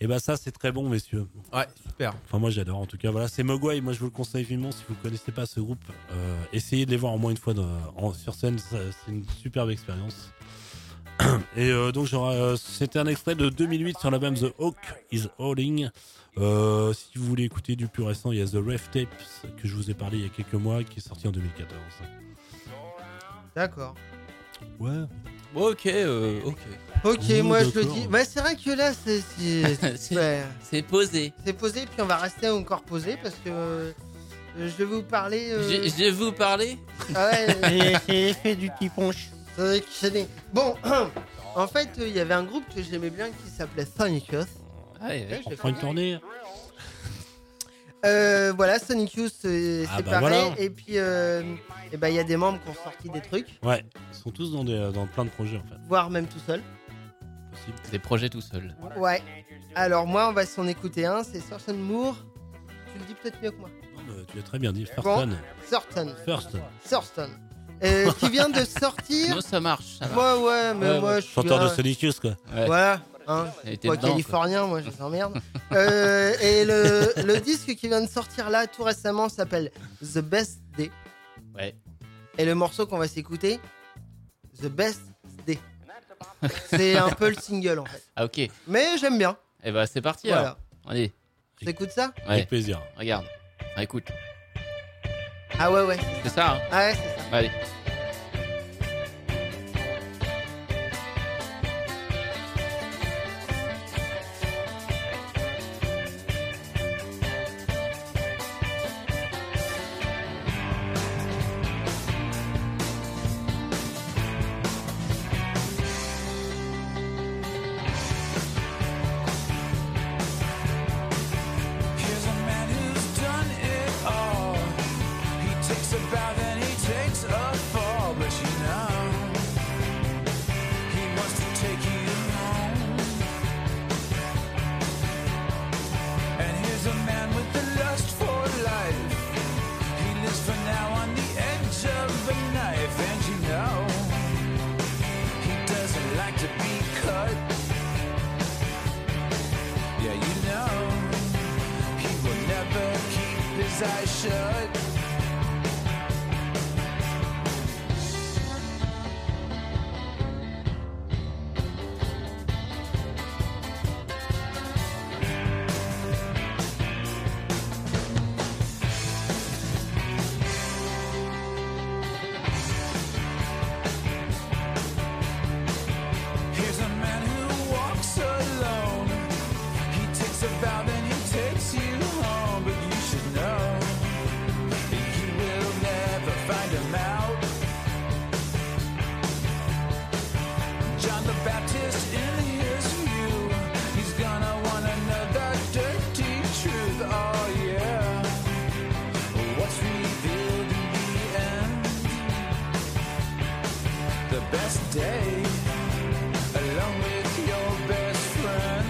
Et bah ça c'est très bon messieurs. Ouais, super. Enfin moi j'adore en tout cas. Voilà, c'est Mogwai, moi je vous le conseille vivement si vous connaissez pas ce groupe. Euh, essayez de les voir au moins une fois dans- en- sur scène, ça- c'est une superbe expérience. Et euh, donc j'aurais, euh, c'était un extrait de deux mille huit sur l'album The Hawk is Howling. Euh, si vous voulez écouter du plus récent, il y a The Ref Tapes que je vous ai parlé il y a quelques mois qui est sorti en deux mille quatorze. D'accord. Ouais. Ok, euh, ok. Ok, Ouh, moi je le d'accord. dis. Bah, c'est vrai que là, c'est. c'est- C'est- ouais. C'est posé. C'est posé, puis on va rester encore posé parce que euh, je vais vous parler. euh, Je je vais vous parler. Ah ouais, C'est l'effet du petit punch. c'est vrai que c'est des- Bon, en fait, euh, il y avait un groupe que j'aimais bien qui s'appelait Sonic Youth. Ah, ouais, ouais. On prend une tournée. Euh, voilà, Sonic Youth, euh, Ah c'est bah pareil. voilà. Et puis, euh, et bah, il y a des membres qui ont sorti des trucs, Ouais, ils sont tous dans, des, dans plein de projets en fait. voire même tout seul. Possible. Des projets tout seuls. Ouais. Alors, moi, on va s'en écouter un, c'est Thurston Moore. Tu le dis peut-être mieux que moi. Non, mais tu l'as très bien dit. First Bon. One. Thurston. First. Thurston. Euh, qui vient de sortir. Non, ça marche. Ça marche. Moi, ouais, mais Ouais, moi, ouais. je suis. Chanteur de un- Sonic Youth quoi. Ouais. Voilà. Hein. Elle était Moi, dedans, quoi. californien, moi, je t'emmerde. euh, et le, le disque qui vient de sortir là tout récemment s'appelle The Best Day. Ouais. Et le morceau qu'on va s'écouter, The Best Day. C'est un peu le single en fait. Ah, ok. Et Mais j'aime bien. bah, c'est parti Voilà. alors. Allez, T'écoutes ça? ouais, Avec plaisir. regarde. Ah, écoute, Ah ouais, ouais. c'est ça, hein. Ah ouais, c'est ça. Allez. Here's a man who's done it all. He takes a bow, then he takes a fall. But you know, he wants to take you home. And here's a man with the lust for life. He lives for now on the edge of a knife. And you know, he doesn't like to be cut. Yeah, you know, he will never keep his eyes shut. Here's a man who walks alone. He takes a vow, then he takes you home. But you should know, you will never find him out. John the Baptist, in his view, he's gonna wanna know the dirty truth. Oh yeah, what's revealed in the end? The best day, along with your best friend.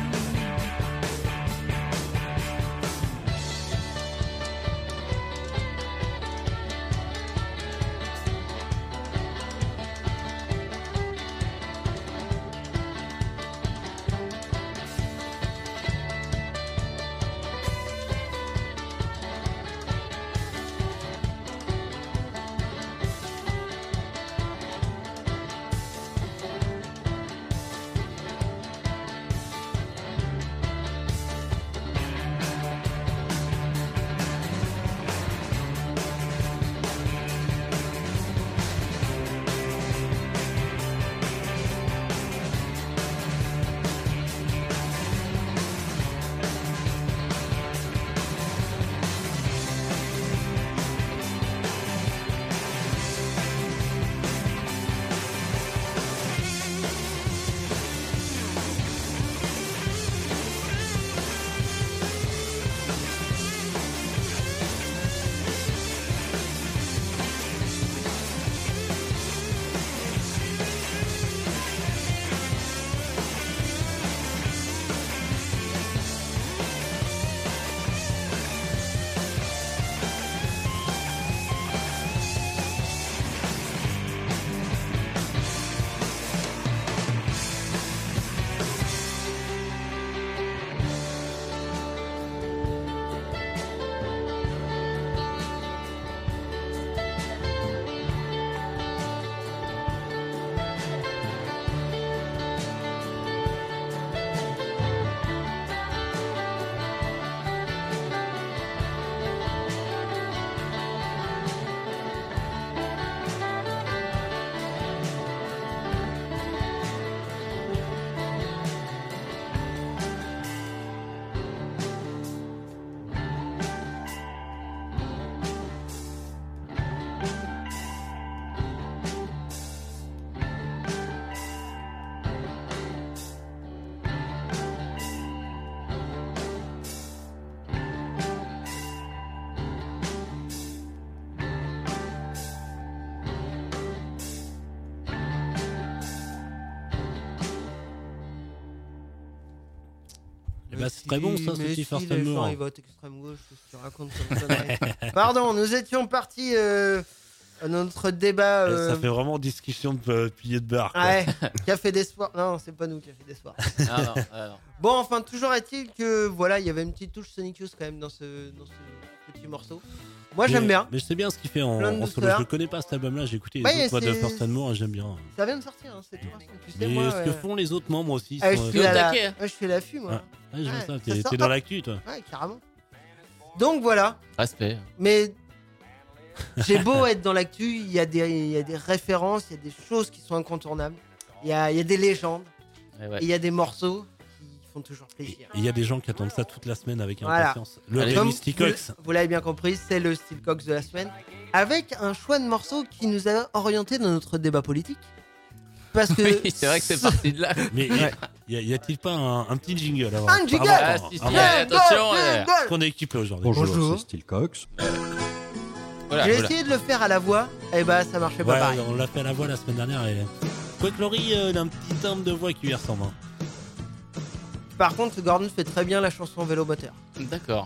Eh bah, c'est très bon ça, ce mais petit si, First les gens, Amour. ils votent extrême gauche, qu'est-ce que tu racontes comme connerie. Pardon, nous étions partis euh, à notre débat. Eh, euh, Ça fait vraiment discussion de euh, pilier de bar. quoi. Ouais, Café d'Espoir. Non, c'est pas nous, Café d'Espoir. Ah, non, ah, non. Bon, enfin, toujours est-il que voilà, il y avait une petite touche Sonic Youth quand même dans ce, dans ce petit morceau. Moi, Mais- j'aime bien. Mais je sais bien ce qu'il fait en, Plein de en solo. douceur. Je le connais pas cet album-là, j'ai écouté les Ouais, autres fois de c'est- First Amour et j'aime bien. Ça vient de sortir, hein, c'est tout récent. Tu sais, Mais moi, ce que euh, font les autres membres aussi. ah, je sont- suis Au à la- taquet. ouais, je suis à l'affût, moi. Ouais, je vois Ouais, ça, ça t'es sort- t'es dans l'actu toi. Ouais, carrément. Donc voilà. Respect. Mais j'ai beau être dans l'actu, il y, a des- il y a des références, il y a des choses qui sont incontournables. Il y a, il y a des légendes, Ouais, ouais. et il y a des morceaux qui font toujours Et plaisir. il y a des gens qui attendent ça toute la semaine avec Voilà. impatience. Le Allez, Comme Rémi Sticox. Vous, vous l'avez bien compris, c'est le Steel Cox de la semaine, avec un choix de morceaux qui nous a orientés dans notre débat politique. Parce que Oui, c'est vrai que c'est parti de là. Mais y, a- y a-t-il pas un, un petit jingle avant Un jingle Ah, avant- si, si, avant- ouais, attention, Jingle, ouais. jingle. qu'on est équipé aujourd'hui. Bonjour, Bonjour. c'est Steel Cox. Voilà, J'ai voilà. essayé de le faire à la voix, et bah ça marchait pas Ouais, pareil. on l'a fait à la voix la semaine dernière. Et... Quoique Laurie, euh, il a un petit timbre de voix qui lui ressemble. hein. Par contre, Gordon fait très bien la chanson Vélo Moteur. D'accord.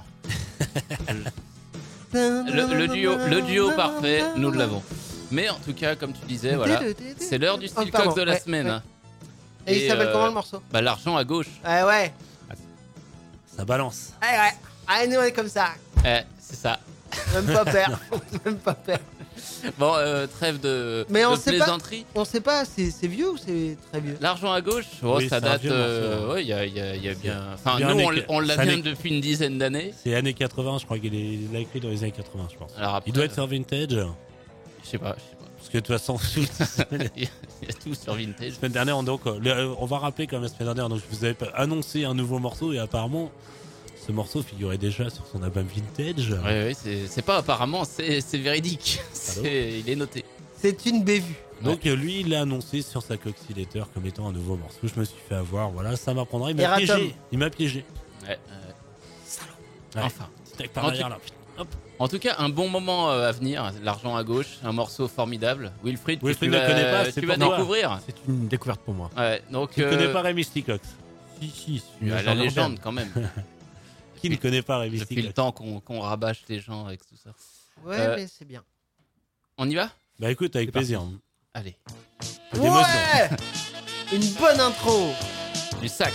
Le, le duo, le duo parfait, nous l'avons. Mais en tout cas, comme tu disais, voilà, c'est l'heure du Oh, Steel pardon, Cox de la ouais, semaine. ouais. Et, il s'appelle euh, comment le morceau? Bah, l'argent à gauche. Ouais, ouais. Ça balance. Ouais, ouais. Ah, nous on est comme ça. Eh, c'est ça. Même pas peur. Même pas peur. Bon, euh, trêve de, Mais on de sait pas- plaisanterie. On sait pas, c'est c'est vieux ou c'est très vieux? L'argent à gauche, oh, Oui, ça c'est un date. vieux euh, morceau. ouais, il y a, il y a- il y a bien. Enfin, bien nous, on, années- l- on l'a ça bien n'est- depuis une dizaine d'années. C'est années quatre-vingts, je crois qu'il est- il l'a écrit dans les années quatre-vingts, je pense. Alors après, Il doit être sur Vintage. Je sais pas, je sais pas. Parce que de toute façon, la Il y a il y a tout sur Vintage. semaine dernière, on, donc, euh, le- on va rappeler quand même la semaine dernière, donc je vous avais annoncé un nouveau morceau et apparemment, ce morceau figurait déjà sur son album Vintage. Ouais, ouais, c'est c'est pas apparemment, c'est c'est véridique. C'est- Il est noté. C'est une bévue. Donc euh, lui, il l'a annoncé sur sa coxyletter comme étant un nouveau morceau. Je me suis fait avoir, voilà, ça m'apprendra. Il m'a Erratum. piégé. Il m'a piégé. Ouais, ouais. Ouais. Enfin. Petit tac par En derrière tout- là. Putain, hop. En tout cas, un bon moment euh, à venir. L'argent à gauche, un morceau formidable. Wilfried, que Wilfried tu ne vas, connaît pas, c'est tu vas pour toi. découvrir. C'est une découverte pour moi. Ouais, donc Qui ne euh, connaît pas Rémi Sticox? Si, si, c'est euh, la légende légende urbaine. quand même. Qui ne connaît pas Rémi Depuis le Sticox? temps qu'on qu'on rabâche les gens avec tout ça. Ouais, Euh, mais c'est bien. On y va? Bah écoute, avec C'est plaisir. Allez, Peu d'émotion. Ouais. Une bonne intro. du sax.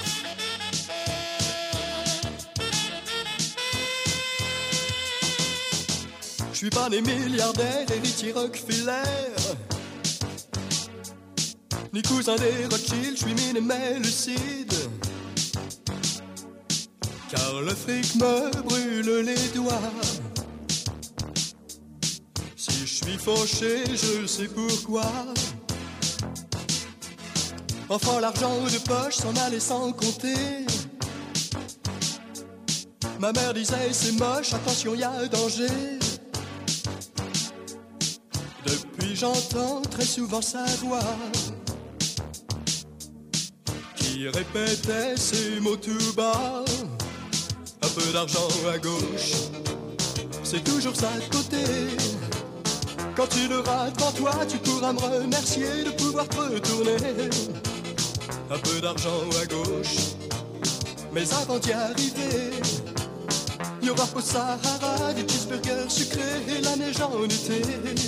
Je suis pas né milliardaire, héritier Rockefeller, ni cousin des Rothschild, je suis miné mais lucide. Car le fric me brûle les doigts. Si je suis fauché, je sais pourquoi. Enfant, l'argent de poche s'en allait sans compter. Ma mère disait c'est moche, attention y a danger. Depuis j'entends très souvent sa voix qui répétait ces mots tout bas. Un peu d'argent à gauche, c'est toujours ça de côté. Quand tu l'auras devant toi, tu pourras me remercier de pouvoir te retourner. Un peu d'argent à gauche, mais avant d'y arriver, il y aura au Sahara des cheeseburgers sucrés et la neige en été.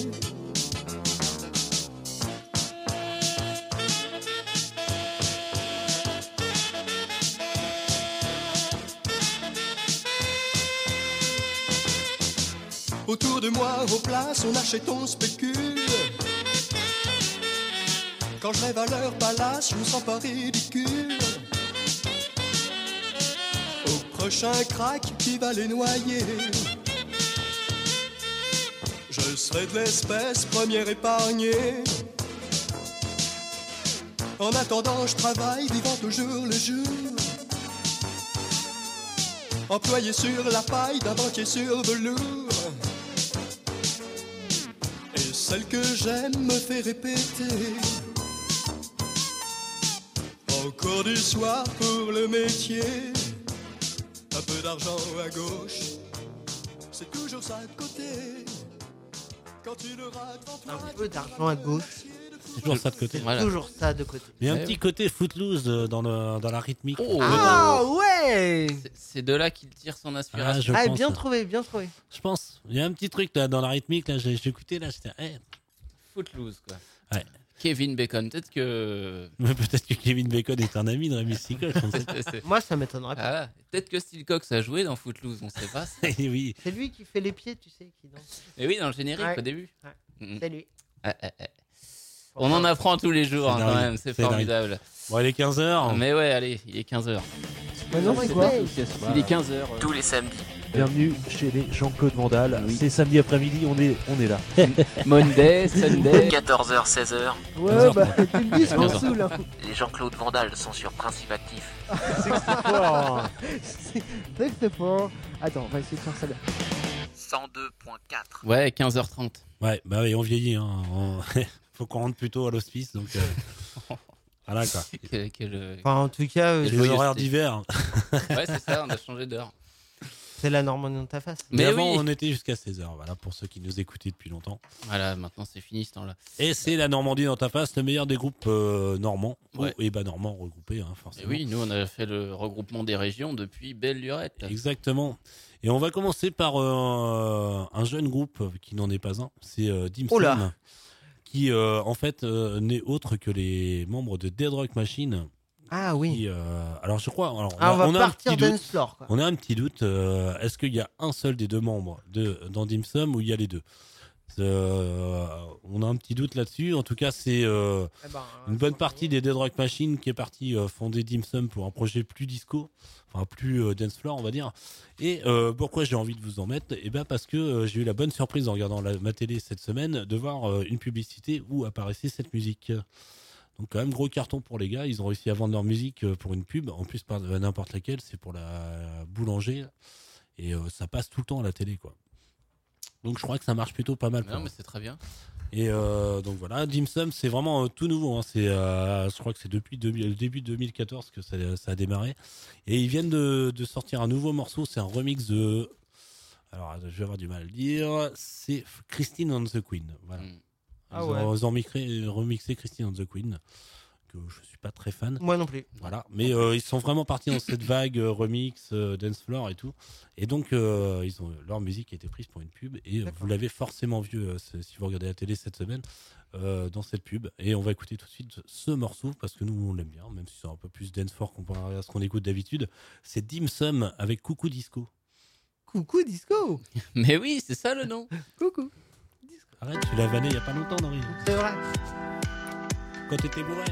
Autour de moi, on place, on achète, on spécule. Quand je rêve à leur palace, je me sens pas ridicule. Au prochain crack qui va les noyer, je serai de l'espèce première épargnée. En attendant, je travaille, vivant au jour le jour. Employé sur la paille d'un banquier sur velours. Et celle que j'aime me fait répéter encore du soir pour le métier. Un peu d'argent à gauche, c'est toujours ça de côté. Quand tu l'auras devant toi, Un peu d'argent à gauche, C'est toujours ça de côté. Voilà. Toujours ça de côté. Mais un Ouais, petit ouais. côté footloose euh, dans, le, dans la rythmique. Oh. Ah ouais. C'est- C'est de là qu'il tire son Ah, inspiration. je Ah, pense. bien trouvé, bien trouvé. Je pense. Il y a un petit truc là dans la rythmique. Là, j'ai, j'ai écouté. Là, j'étais. eh, Footloose, quoi. Ouais. Kevin Bacon, peut-être que. mais peut-être que Kevin Bacon est un ami de Rémi Sicoche. On sait pas. C'est- c'est- Moi, ça m'étonnerait pas. Ah, peut-être que Steel Cox a joué dans Footloose, on sait pas. ça. Eh oui. C'est lui qui fait les pieds, tu sais, qui danse. Mais oui, dans le générique Ouais. au début. Ouais. Mm. C'est lui. Ah, ah, ah. On en apprend tous les jours, C'est hein, quand dingue. même, c'est C'est dingue. formidable. Bon, il est quinze heures. Mais ouais, allez, il est quinze heures. Maintenant, c'est quoi Il est quinze heures. Tous les samedis. Bienvenue chez les Jean-Claude Vandal. C'est samedi après-midi, on est, on est là. Monday, Sunday. quatorze heures, seize heures. Ouais, bah, tu me dis, je m'en quinze heures. saoule. Hein. Les Jean-Claude Vandal sont sur Principe Actif. Fort. C'est très fort. Attends, on va essayer de faire ça bien. cent deux virgule quatre. Ouais, quinze heures trente. Ouais, bah oui, on vieillit. Hein. On- Faut qu'on rentre plus tôt à l'hospice. Donc, euh, voilà quoi. Quel- quel, euh, Enfin, en tout cas, euh, Et Les joyeux horaires Steve. d'hiver. Ouais, c'est ça, on a changé d'heure. c'est la Normandie dans ta face. Mais, Mais avant, oui. on était jusqu'à seize heures. Voilà, pour ceux qui nous écoutaient depuis longtemps. Voilà, maintenant c'est fini ce temps-là. Et c'est la Normandie dans ta face, le meilleur des groupes euh, normands. Ouais. Ou- et bah normands regroupés, hein, Et forcément. oui, nous on a fait le regroupement des régions depuis belle lurette. Exactement. Et on va commencer par euh, un jeune groupe qui n'en est pas un. C'est euh, Dim Oh là. Sum, qui euh, en fait euh, n'est autre que les membres de Dead Rock Machine. Ah oui. Qui, euh, alors je crois. Alors, Ah, on va a un partir petit doute. dance floor, quoi. On a un petit doute. euh, est-ce qu'il y a un seul des deux membres de, dans Dim Sum ou il y a les deux? Euh, on a un petit doute là-dessus. En tout cas, c'est euh, Eh ben, une bonne partie des Dead Rock Machine qui est partie euh, fonder Dim Sum pour un projet plus disco, enfin plus euh, dance floor, on va dire. Et euh, pourquoi j'ai envie de vous en mettre? Eh ben parce que euh, j'ai eu la bonne surprise en regardant la, ma télé cette semaine de voir euh, une publicité où apparaissait cette musique. Donc quand même gros carton pour les gars. Ils ont réussi à vendre leur musique euh, pour une pub. En plus pas euh, n'importe laquelle, c'est pour la boulanger. Et euh, ça passe tout le temps à la télé, quoi. Donc je crois que ça marche plutôt pas mal. Non, mais c'est très bien. Et euh, donc voilà, Dim Sum, c'est vraiment euh, tout nouveau. Hein. C'est, euh, je crois que c'est depuis deux mille le début de deux mille quatorze que ça, ça a démarré. Et ils viennent de, de sortir un nouveau morceau. C'est un remix de. Alors, je vais avoir du mal à le dire. C'est Christine and the Queen. Voilà. Mm. Ils, Ah ont, ouais. ils ont mixé- remixé Christine and the Queen, que je suis pas très fan. Moi non plus. Voilà, mais euh, ils sont vraiment partis dans cette vague euh, remix, euh, dance floor et tout. Et donc, euh, ils ont, leur musique a été prise pour une pub. Et euh, vous l'avez forcément vu euh, si vous regardez la télé cette semaine, euh, dans cette pub. Et on va écouter tout de suite ce morceau, parce que nous, on l'aime bien, même si c'est un peu plus dance floor comparé à ce qu'on écoute d'habitude. C'est Dim Sum avec Coucou Disco. Coucou disco. Mais oui, c'est ça le nom. Coucou. Arrête, tu l'as vanné il y a pas longtemps, Henri. C'est vrai. Quand t'étais bourré.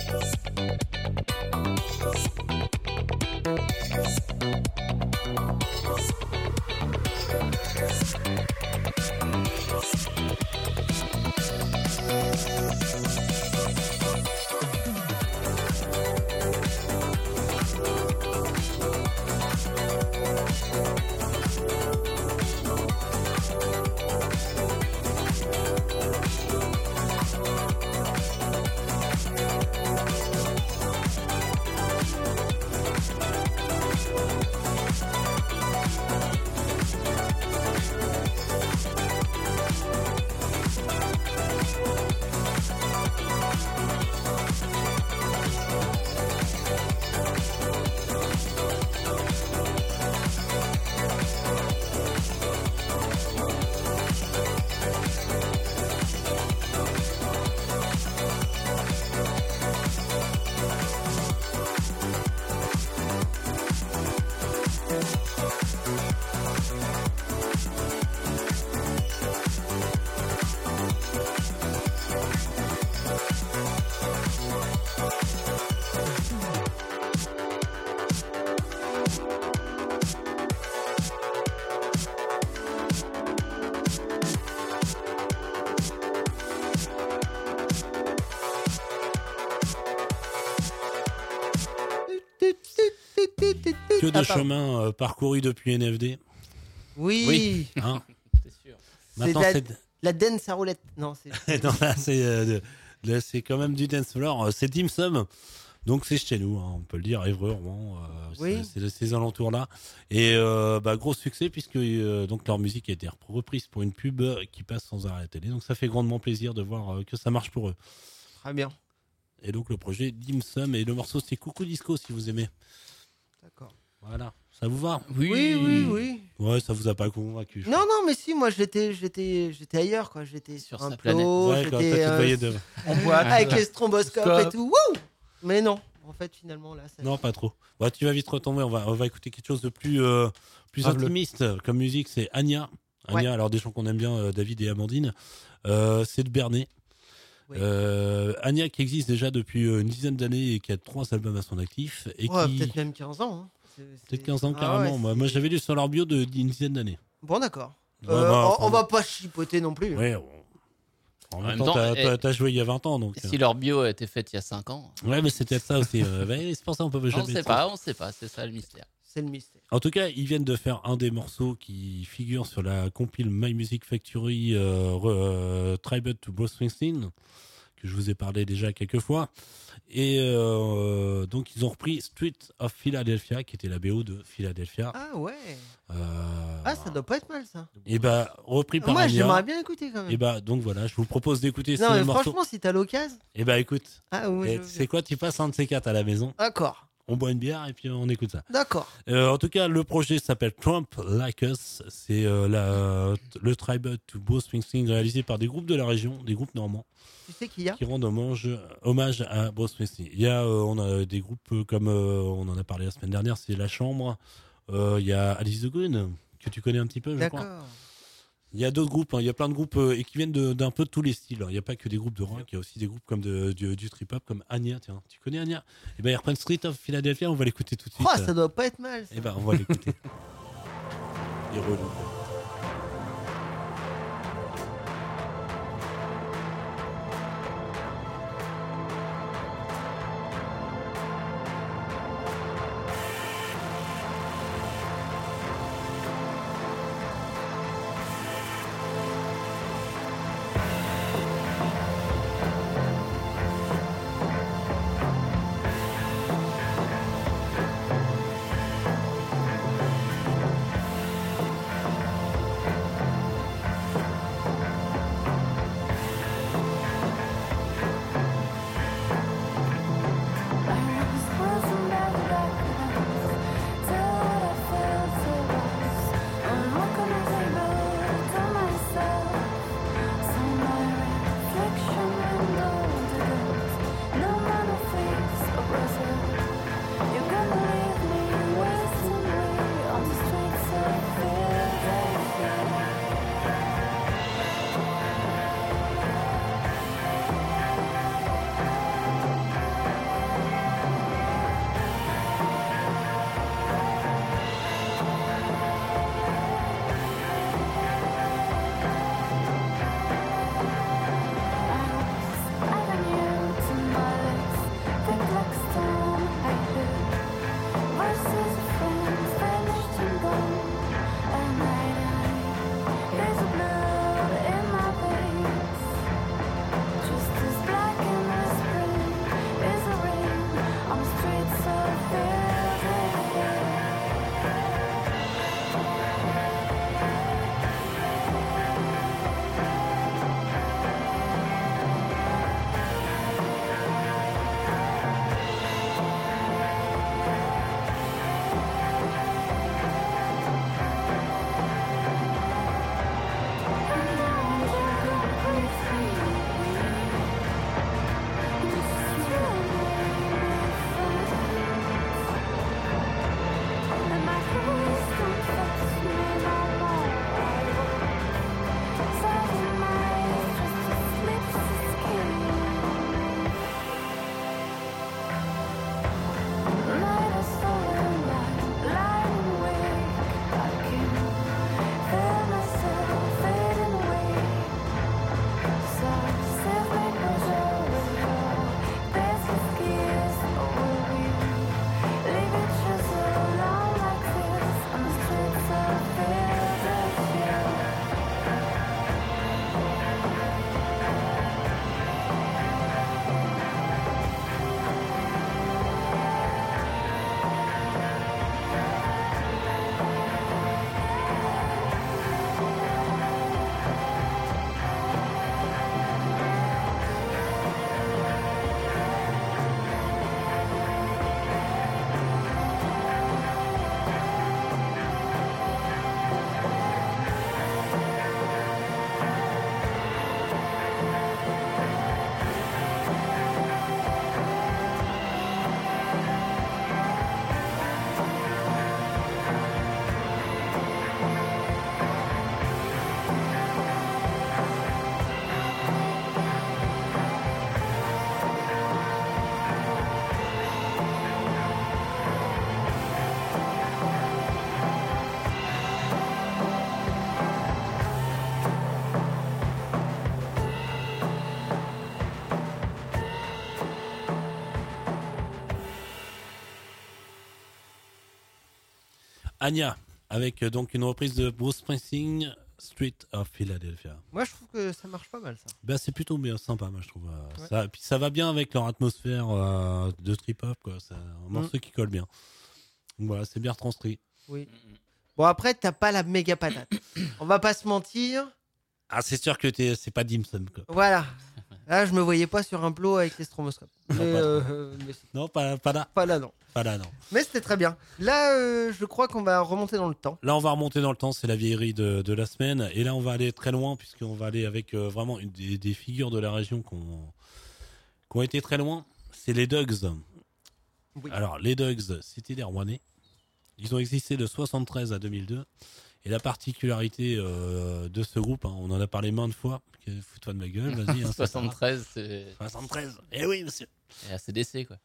Que de Ah, pardon. chemin euh, parcouru depuis N F D. Oui. Oui. Hein. C'est sûr. C'est Maintenant, de la, c'est la dance à roulette. Non, c'est. non, là, c'est euh, de- là, c'est quand même du dance floor. Euh, C'est Dim Sum. Donc c'est chez nous, hein, on peut le dire, Évreux, Rouen, euh, Oui. c'est c'est ces alentours-là. Et euh, bah, gros succès puisque euh, donc leur musique a été reprise pour une pub qui passe sans arrêt à la télé. Donc ça fait grandement plaisir de voir euh, que ça marche pour eux. Très bien. Et donc le projet Dim Sum et le morceau c'est Coucou Disco si vous aimez. D'accord. Voilà, ça vous va? Oui, Oui, oui, oui. Ouais, ça vous a pas convaincu. je Non, non, mais si, moi j'étais, j'étais, j'étais ailleurs, quoi. J'étais sur, Sur un sa plot, planète. Ouais, quand toi, tu j'étais te euh, voyais de... en boîte avec les stromboscopes et Scope. tout. Wouh. Mais non, en fait, finalement, là, ça. Non, pas trop. Ouais, tu vas vite retomber. On va, on va écouter quelque chose de plus, euh, plus Grave le- intimiste comme musique. C'est Anya. Anya, Ouais. alors des gens qu'on aime bien, euh, David et Amandine. Euh, c'est de Bernay. Ouais. Euh, Anya qui existe déjà depuis euh, une dizaine d'années et qui a trois albums à son actif. Et Ouais, qui... peut-être même quinze ans. Hein. C'est- c'est- Peut-être quinze ans Ah carrément. ouais, moi, c'est- moi, j'avais lu sur leur bio de- d'une dizaine d'années. Bon, d'accord. Ouais, Euh, bah, on- enfin, on va pas chipoter non plus. Ouais, on- En même même temps, temps, t'as, eh, t'as- t'as joué il y a vingt ans. Donc, Si leur bio a été faite il y a cinq ans, euh, Ouais, mais c'est peut-être ça aussi. euh, bah, c'est pour ça qu'on peut on jamais ne sait dire. pas, on sait pas, c'est ça le mystère. C'est le mystère. En tout cas, ils viennent de faire un des morceaux qui figure sur la compile My Music Factory euh, re- euh, Tribute to Bruce Springsteen, que je vous ai parlé déjà quelques fois. Et euh, donc, ils ont repris Street of Philadelphia, qui était la B O de Philadelphia. Ah ouais. Euh, Ah, ça doit pas être mal, ça. Et bah, repris par Moi, Anya. j'aimerais bien écouter quand même. Et bah, donc voilà, je vous propose d'écouter non, ce mais morceau. franchement, si t'as l'occasion. Et bah, écoute, Ah, ouais, et je- tu sais quoi, tu passes un de ces quatre à la maison, D'accord. on boit une bière et puis on écoute ça. D'accord. Euh, en tout cas, le projet s'appelle Trump Like Us. C'est euh, la, le tribute to Bruce Springsteen réalisé par des groupes de la région, des groupes normands, Tu sais qui y a qui rendent hommage, hommage à Bruce Springsteen. Il y a, euh, on a des groupes comme euh, on en a parlé la semaine dernière, c'est La Chambre. Euh, il y a Alice the Goon, que tu connais un petit peu, je crois. D'accord. Il y a d'autres groupes, hein. Il y a plein de groupes euh, et qui viennent de- d'un peu de tous les styles. Il n'y a pas que des groupes de rock, il y a aussi des groupes comme de, du, du trip-hop, comme Anya. Tiens, tu connais Anya? Et ben ils reprennent Street of Philadelphia, on va l'écouter tout de suite. Oh, ça doit pas être mal. Ça. Et ben on va l'écouter. Il est relou. Thank Anya, avec euh, donc une reprise de Bruce Springsteen, Street of Philadelphia. Moi, je trouve que ça marche pas mal, ça. Ben, c'est plutôt bien sympa, moi, je trouve. euh, Ouais. Ça, puis ça va bien avec leur atmosphère euh, de trip-hop, quoi. C'est un morceau qui colle bien. Donc voilà, c'est bien retranscrit. Oui. Bon, après, t'as pas la méga patate. On va pas se mentir. Ah, c'est sûr que t'es, c'est pas Dimson, quoi. Voilà. Là, je me voyais pas sur un plot avec les stroboscopes. Non, Mais, pas trop. euh, mais c'est- Non, pas, pas là. pas là, non. Pas là, non. Mais c'était très bien. Là, euh, je crois qu'on va remonter dans le temps. Là, on va remonter dans le temps, c'est la vieillerie de, de la semaine. Et là, on va aller très loin, puisqu'on va aller avec euh, vraiment une des, des figures de la région qui ont, qui ont été très loin. C'est les Dogs. Oui. Alors, les Dogs, c'était des Rouennais. Ils ont existé de soixante-treize à deux mille deux. Et la particularité euh, de ce groupe, hein, on en a parlé maintes fois. Fous-toi de ma gueule, vas-y. Hein, c'est pas grave. soixante-treize, c'est. soixante-treize. Eh oui, monsieur. Et A C D C, quoi.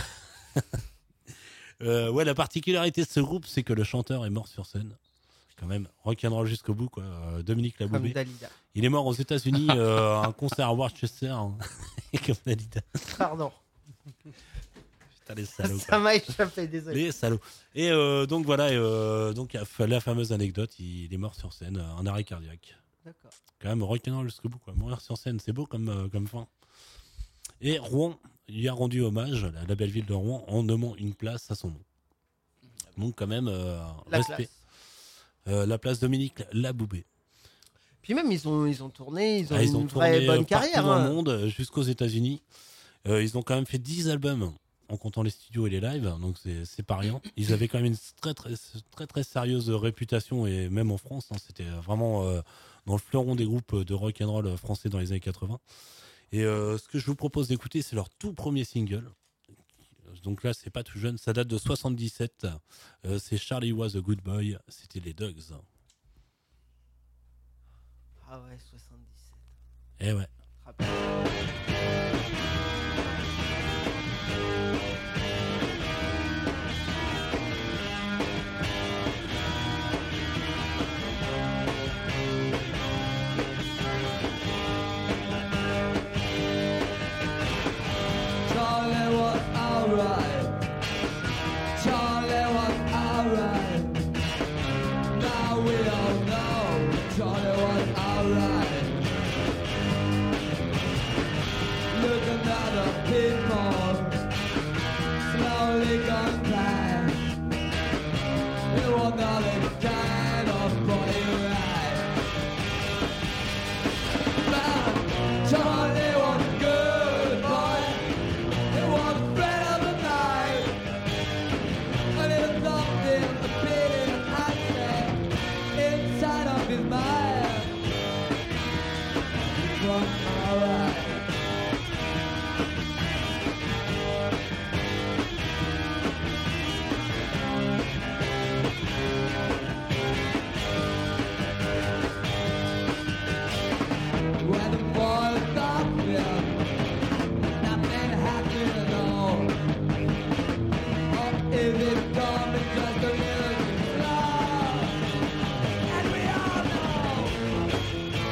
Euh, ouais, la particularité de ce groupe, c'est que le chanteur est mort sur scène. Quand même, rock'n'roll jusqu'au bout, quoi. Euh, Dominique Comme Laboubé. Dalida. Il est mort aux États-Unis euh, à un concert à Worcester. Hein. Comme Dalida. Pardon. Putain, les salauds. Ça quoi. m'a échappé, désolé. Les salauds. Et euh, donc voilà, euh, donc la fameuse anecdote, il est mort sur scène, un arrêt cardiaque. D'accord. Quand même rock'n'roll jusqu'au bout, quoi. Mourir sur scène, c'est beau comme, euh, comme fin. Et Rouen lui a rendu hommage, la, la belle ville de Rouen, en nommant une place à son nom. Donc quand même, euh, La respect. classe. Euh, la place Dominique Laboubé. Puis même, ils ont, ils ont tourné, ils ont Ah, une vraie tourné, bonne euh, carrière. partout dans hein. le monde, euh, jusqu'aux États-Unis. Euh, ils ont quand même fait dix albums en comptant les studios et les lives, donc c'est, c'est pas rien. Ils avaient quand même une très très très très sérieuse réputation, et même en France, hein, c'était vraiment euh, dans le fleuron des groupes de rock and roll français dans les années quatre-vingts. Et euh, ce que je vous propose d'écouter, c'est leur tout premier single. Donc là, c'est pas tout jeune, ça date de soixante-dix-sept. Euh, c'est Charlie Was a Good Boy, c'était les Dogs. Ah ouais, soixante-dix-sept. Eh ouais. Rappel. Charlie was alright. Charlie was alright. Now we all know Charlie was alright. Looking at the people slowly gone by. It was not the kind of boy right. But Charlie was a good boy. It was a friend of the night. And it was something a pity I said inside of his mind. It was alright. When the boy stopped there, nothing happened at all. Or is it gone because the music's loud? And we all know.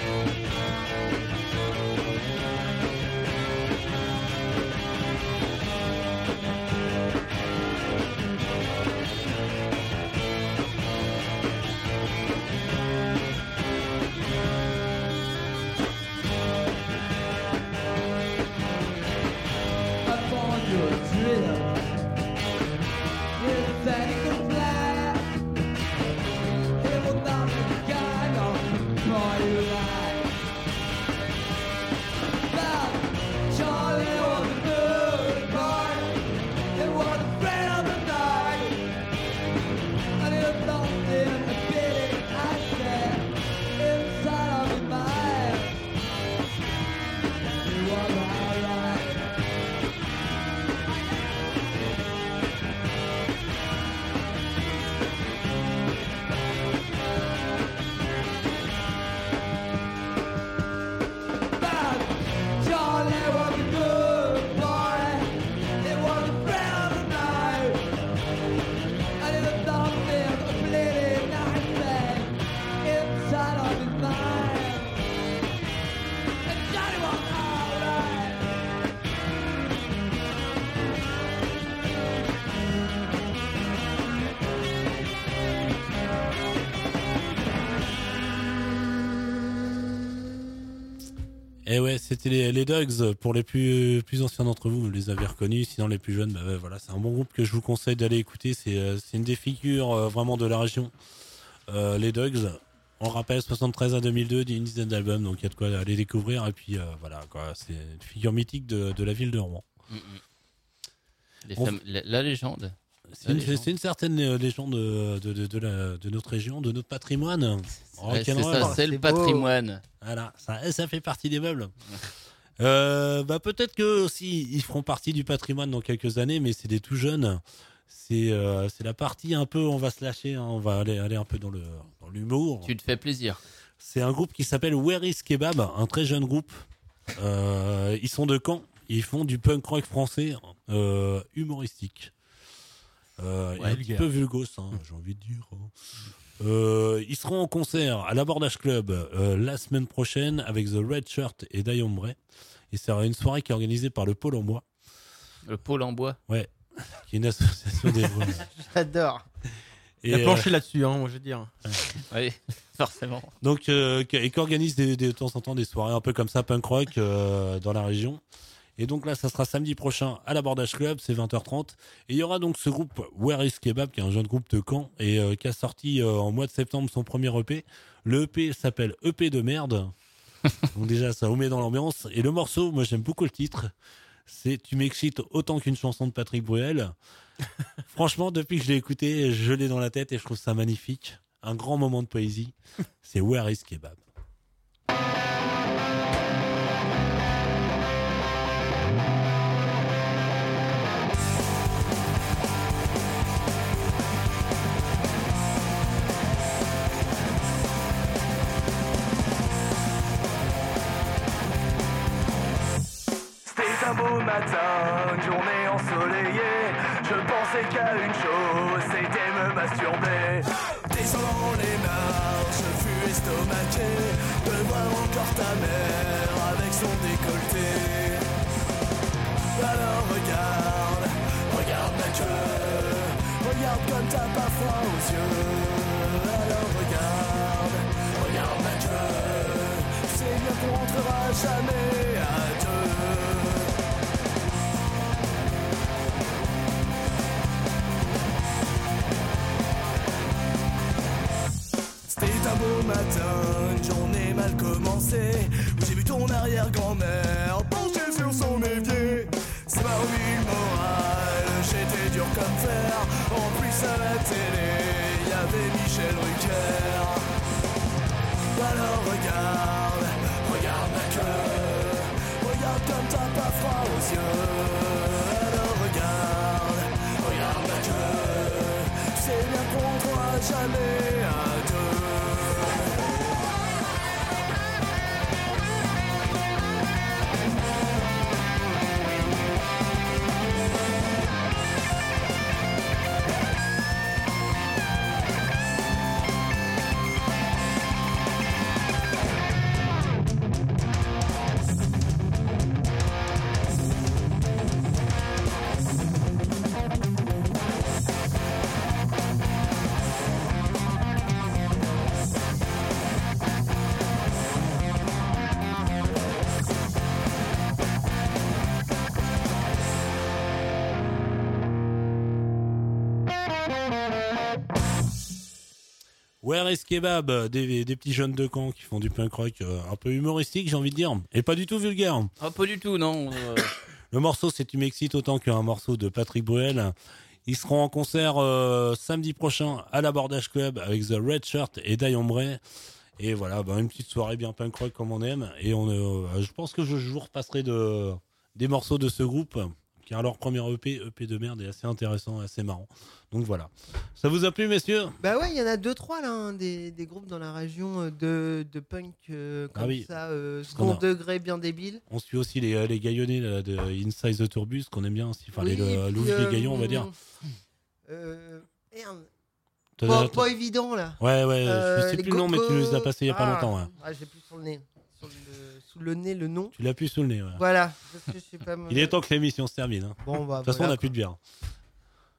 I found you a thriller. It's that it could fly. It was not the kind of boy you like. But Charlie was a good boy. It was a friend of the night. And it was something a pity I said inside of his mind. It was alright. Et ouais, c'était les, les Dogs. Pour les plus, plus anciens d'entre vous, vous les avez reconnus. Sinon, les plus jeunes, bah, ouais, voilà, c'est un bon groupe que je vous conseille d'aller écouter. C'est, euh, c'est une des figures euh, vraiment de la région. Euh, les Dogs, on rappelle soixante-treize à deux mille deux, d'une dizaine d'albums, donc il y a de quoi aller découvrir. Et puis euh, voilà, quoi, c'est une figure mythique de, de la ville de Rouen. Mm-hmm. Les On... fam- la, la légende. C'est une, c'est une certaine euh, légende de, de, de, de, la, de notre région, de notre patrimoine. Ouais, c'est ça, c'est le patrimoine. Voilà, ça, ça fait partie des meubles. euh, bah peut-être que aussi ils feront partie du patrimoine dans quelques années, mais c'est des tout jeunes. C'est euh, c'est la partie un peu, on va se lâcher, hein, on va aller aller un peu dans le dans l'humour. Tu te fais plaisir. C'est un groupe qui s'appelle Where is Kebab, un très jeune groupe. Euh, ils sont de Caen, ils font du punk rock français euh, humoristique. Euh, Ouais, un petit peu vulgos, hein, j'ai envie de dire. Euh, ils seront en concert à l'Abordage Club euh, la semaine prochaine avec The Red Shirt et Die Ombre. Et ça sera une soirée qui est organisée par le Pôle en Bois. Le Pôle en Bois. Ouais, qui est une association des. J'adore. Il a planché euh... là-dessus, hein, moi je veux dire. Oui, forcément. Donc, euh, et qui organise des, des, de temps en temps des soirées un peu comme ça, punk rock euh, dans la région. Et donc là, ça sera samedi prochain à l'Abordage Club, c'est vingt heures trente. Et il y aura donc ce groupe Where is Kebab, qui est un jeune groupe de Caen et euh, qui a sorti euh, en mois de septembre son premier E P. Le E P s'appelle E P de merde. Donc déjà, ça vous met dans l'ambiance. Et le morceau, moi j'aime beaucoup le titre. C'est Tu m'excites autant qu'une chanson de Patrick Bruel. Franchement, depuis que je l'ai écouté, je l'ai dans la tête et je trouve ça magnifique. Un grand moment de poésie. C'est Where is Kebab. Un beau matin, une journée ensoleillée, je pensais qu'à une chose, c'était me masturber. Descendant les marches, je fus estomaqué de voir encore ta mère avec son décolleté. Alors regarde, regarde ma queue, regarde comme t'as pas froid aux yeux. Alors regarde, regarde ma queue, c'est bien qu'on rentrera jamais à deux. C'était un beau matin, une journée mal commencée, où j'ai vu ton arrière-grand-mère pencher sur son évier. Ça m'a remis le moral, j'étais dur comme fer. En plus à la télé, il y avait Michel Drucker. Alors regarde, regarde ma queue, regarde comme t'as pas froid aux yeux. Alors regarde, regarde ma queue, tu sais bien qu'on rentrera jamais à deux. Where is Kebab, des, des petits jeunes de Caen qui font du punk rock euh, un peu humoristique, j'ai envie de dire, et pas du tout vulgaire. Ah, pas du tout, non. Euh... Le morceau, c'est Tu m'excites autant qu'un morceau de Patrick Bruel. Ils seront en concert euh, samedi prochain à l'Abordage Club avec The Red Shirt et Die Ombre. Et voilà, bah, une petite soirée bien punk rock comme on aime. Et on, euh, je pense que je, je vous repasserai de, des morceaux de ce groupe, qui a leur premier E P, E P de merde, est assez intéressant, assez marrant. Donc voilà. Ça vous a plu, messieurs ? Bah ouais, il y en a deux, trois là, hein, des, des groupes dans la région de, de punk euh, comme ah oui. ça, euh, second a... degré, bien débile. On suit aussi les, les gaillonnés là, de Inside the Tourbus, qu'on aime bien aussi. Enfin, oui, les louches euh, des gaillons, on va dire. Euh, merde. T'as, pas, t'as... pas évident là. Ouais, ouais, euh, je sais plus le nom, mais tu nous as passé il y a ah, pas longtemps. Ouais. Ah, j'ai plus sur le nez. Sur le, sous le nez, le nom. Tu l'as plus sous le nez, ouais. Voilà. Parce que je sais pas, il est temps que l'émission se termine. Hein. Bon, bah, de toute façon, voilà, on n'a plus de bière.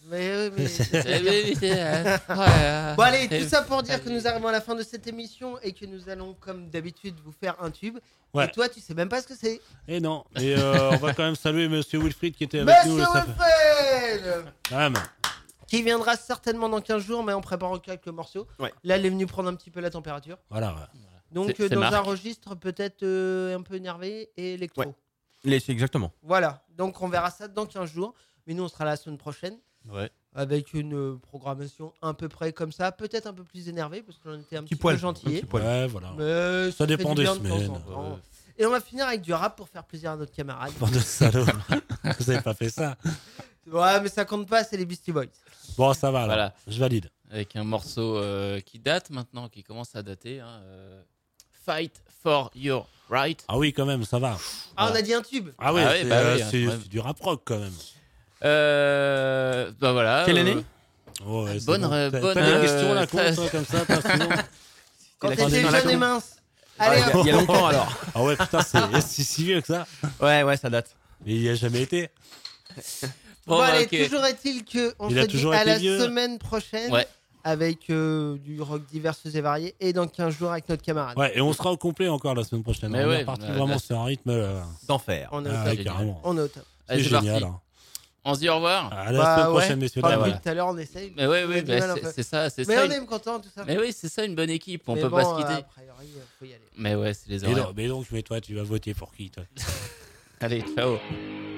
Mais, mais, Eh oui, c'est, euh, ouais, Bon allez, euh, tout ça pour dire que nous arrivons à la fin de cette émission et que nous allons, comme d'habitude, vous faire un tube. Ouais. Et toi, tu sais même pas ce que c'est. Et non. Et euh, on va quand même saluer Monsieur Wilfried qui était avec Monsieur nous. ça fait- Wilfred Quand même. Qui viendra certainement dans quinze jours, mais en préparant quelques morceaux. Ouais. Là, elle est venue prendre un petit peu la température. Voilà. ouais. Donc, C'est- euh, c'est dans Marc. un registre peut-être euh, un peu énervé et électro. Ouais. Les- c'est exactement. Voilà. Donc, on verra ça dans quinze jours. Mais nous, on sera la semaine prochaine. Ouais. Avec une euh, programmation à peu près comme ça. Peut-être un peu plus énervé parce qu'on était un petit, poil, peu gentillés. un petit poil. Ouais, voilà. Mais Ça fait dépend du des bien de temps en semaines. temps. Ouais. Et on va finir avec du rap pour faire plaisir à notre camarade. Bande de salauds. Vous avez pas fait ça. Ouais, mais ça compte pas, c'est les Beastie Boys. Bon, ça va. Alors. Voilà. Je valide. Avec un morceau euh, qui date maintenant, qui commence à dater. Hein, euh, Fight for your right. Ah oui, quand même, ça va. Ah, on a dit un tube. Ah oui, Ah oui, c'est bah euh, oui, c'est- ouais. c'est du rap rock quand même. Euh, bah voilà. Quelle euh, année Oh, ouais, c'est Bonne, bon. euh, T'as- bonne, T'as des euh, questions là, ça- con, toi, comme ça, t'as sinon. Quand la t'étais fin jeune des et mince. Ah, Allez, il y a- il y a longtemps alors. Ah ouais, putain, c'est c'est si vieux que ça. Ouais, ouais, ça date. Mais il y a jamais été. Bon, Bon, bah, allez, ok. toujours est-il que on Il se a dit toujours à été la vieux. semaine prochaine Ouais. avec euh, du rock divers et varié et dans quinze jours avec notre camarade. Ouais, et on sera au complet encore la semaine prochaine. Mais on ouais, est parti bah, vraiment là, sur un rythme. euh, D'enfer. On est au ah, top. ouais, génial. carrément. On est au top. Allez, C'est c'est génial. parti. hein. On se dit au revoir. À la Bah, semaine ouais. prochaine, messieurs. Comme dames. dit voilà. tout à l'heure, on essaye. Mais ouais, On oui, a du bah, mal un c'est peu. c'est ça, c'est Mais ça. on une- est content, tout ça. Mais oui, c'est ça une bonne équipe. On Mais peut bon, pas se euh, quitter. a priori, faut y aller. Mais ouais, c'est les Mais, horaires. donc, mais donc, mais toi, tu vas voter pour qui, toi Allez, ciao.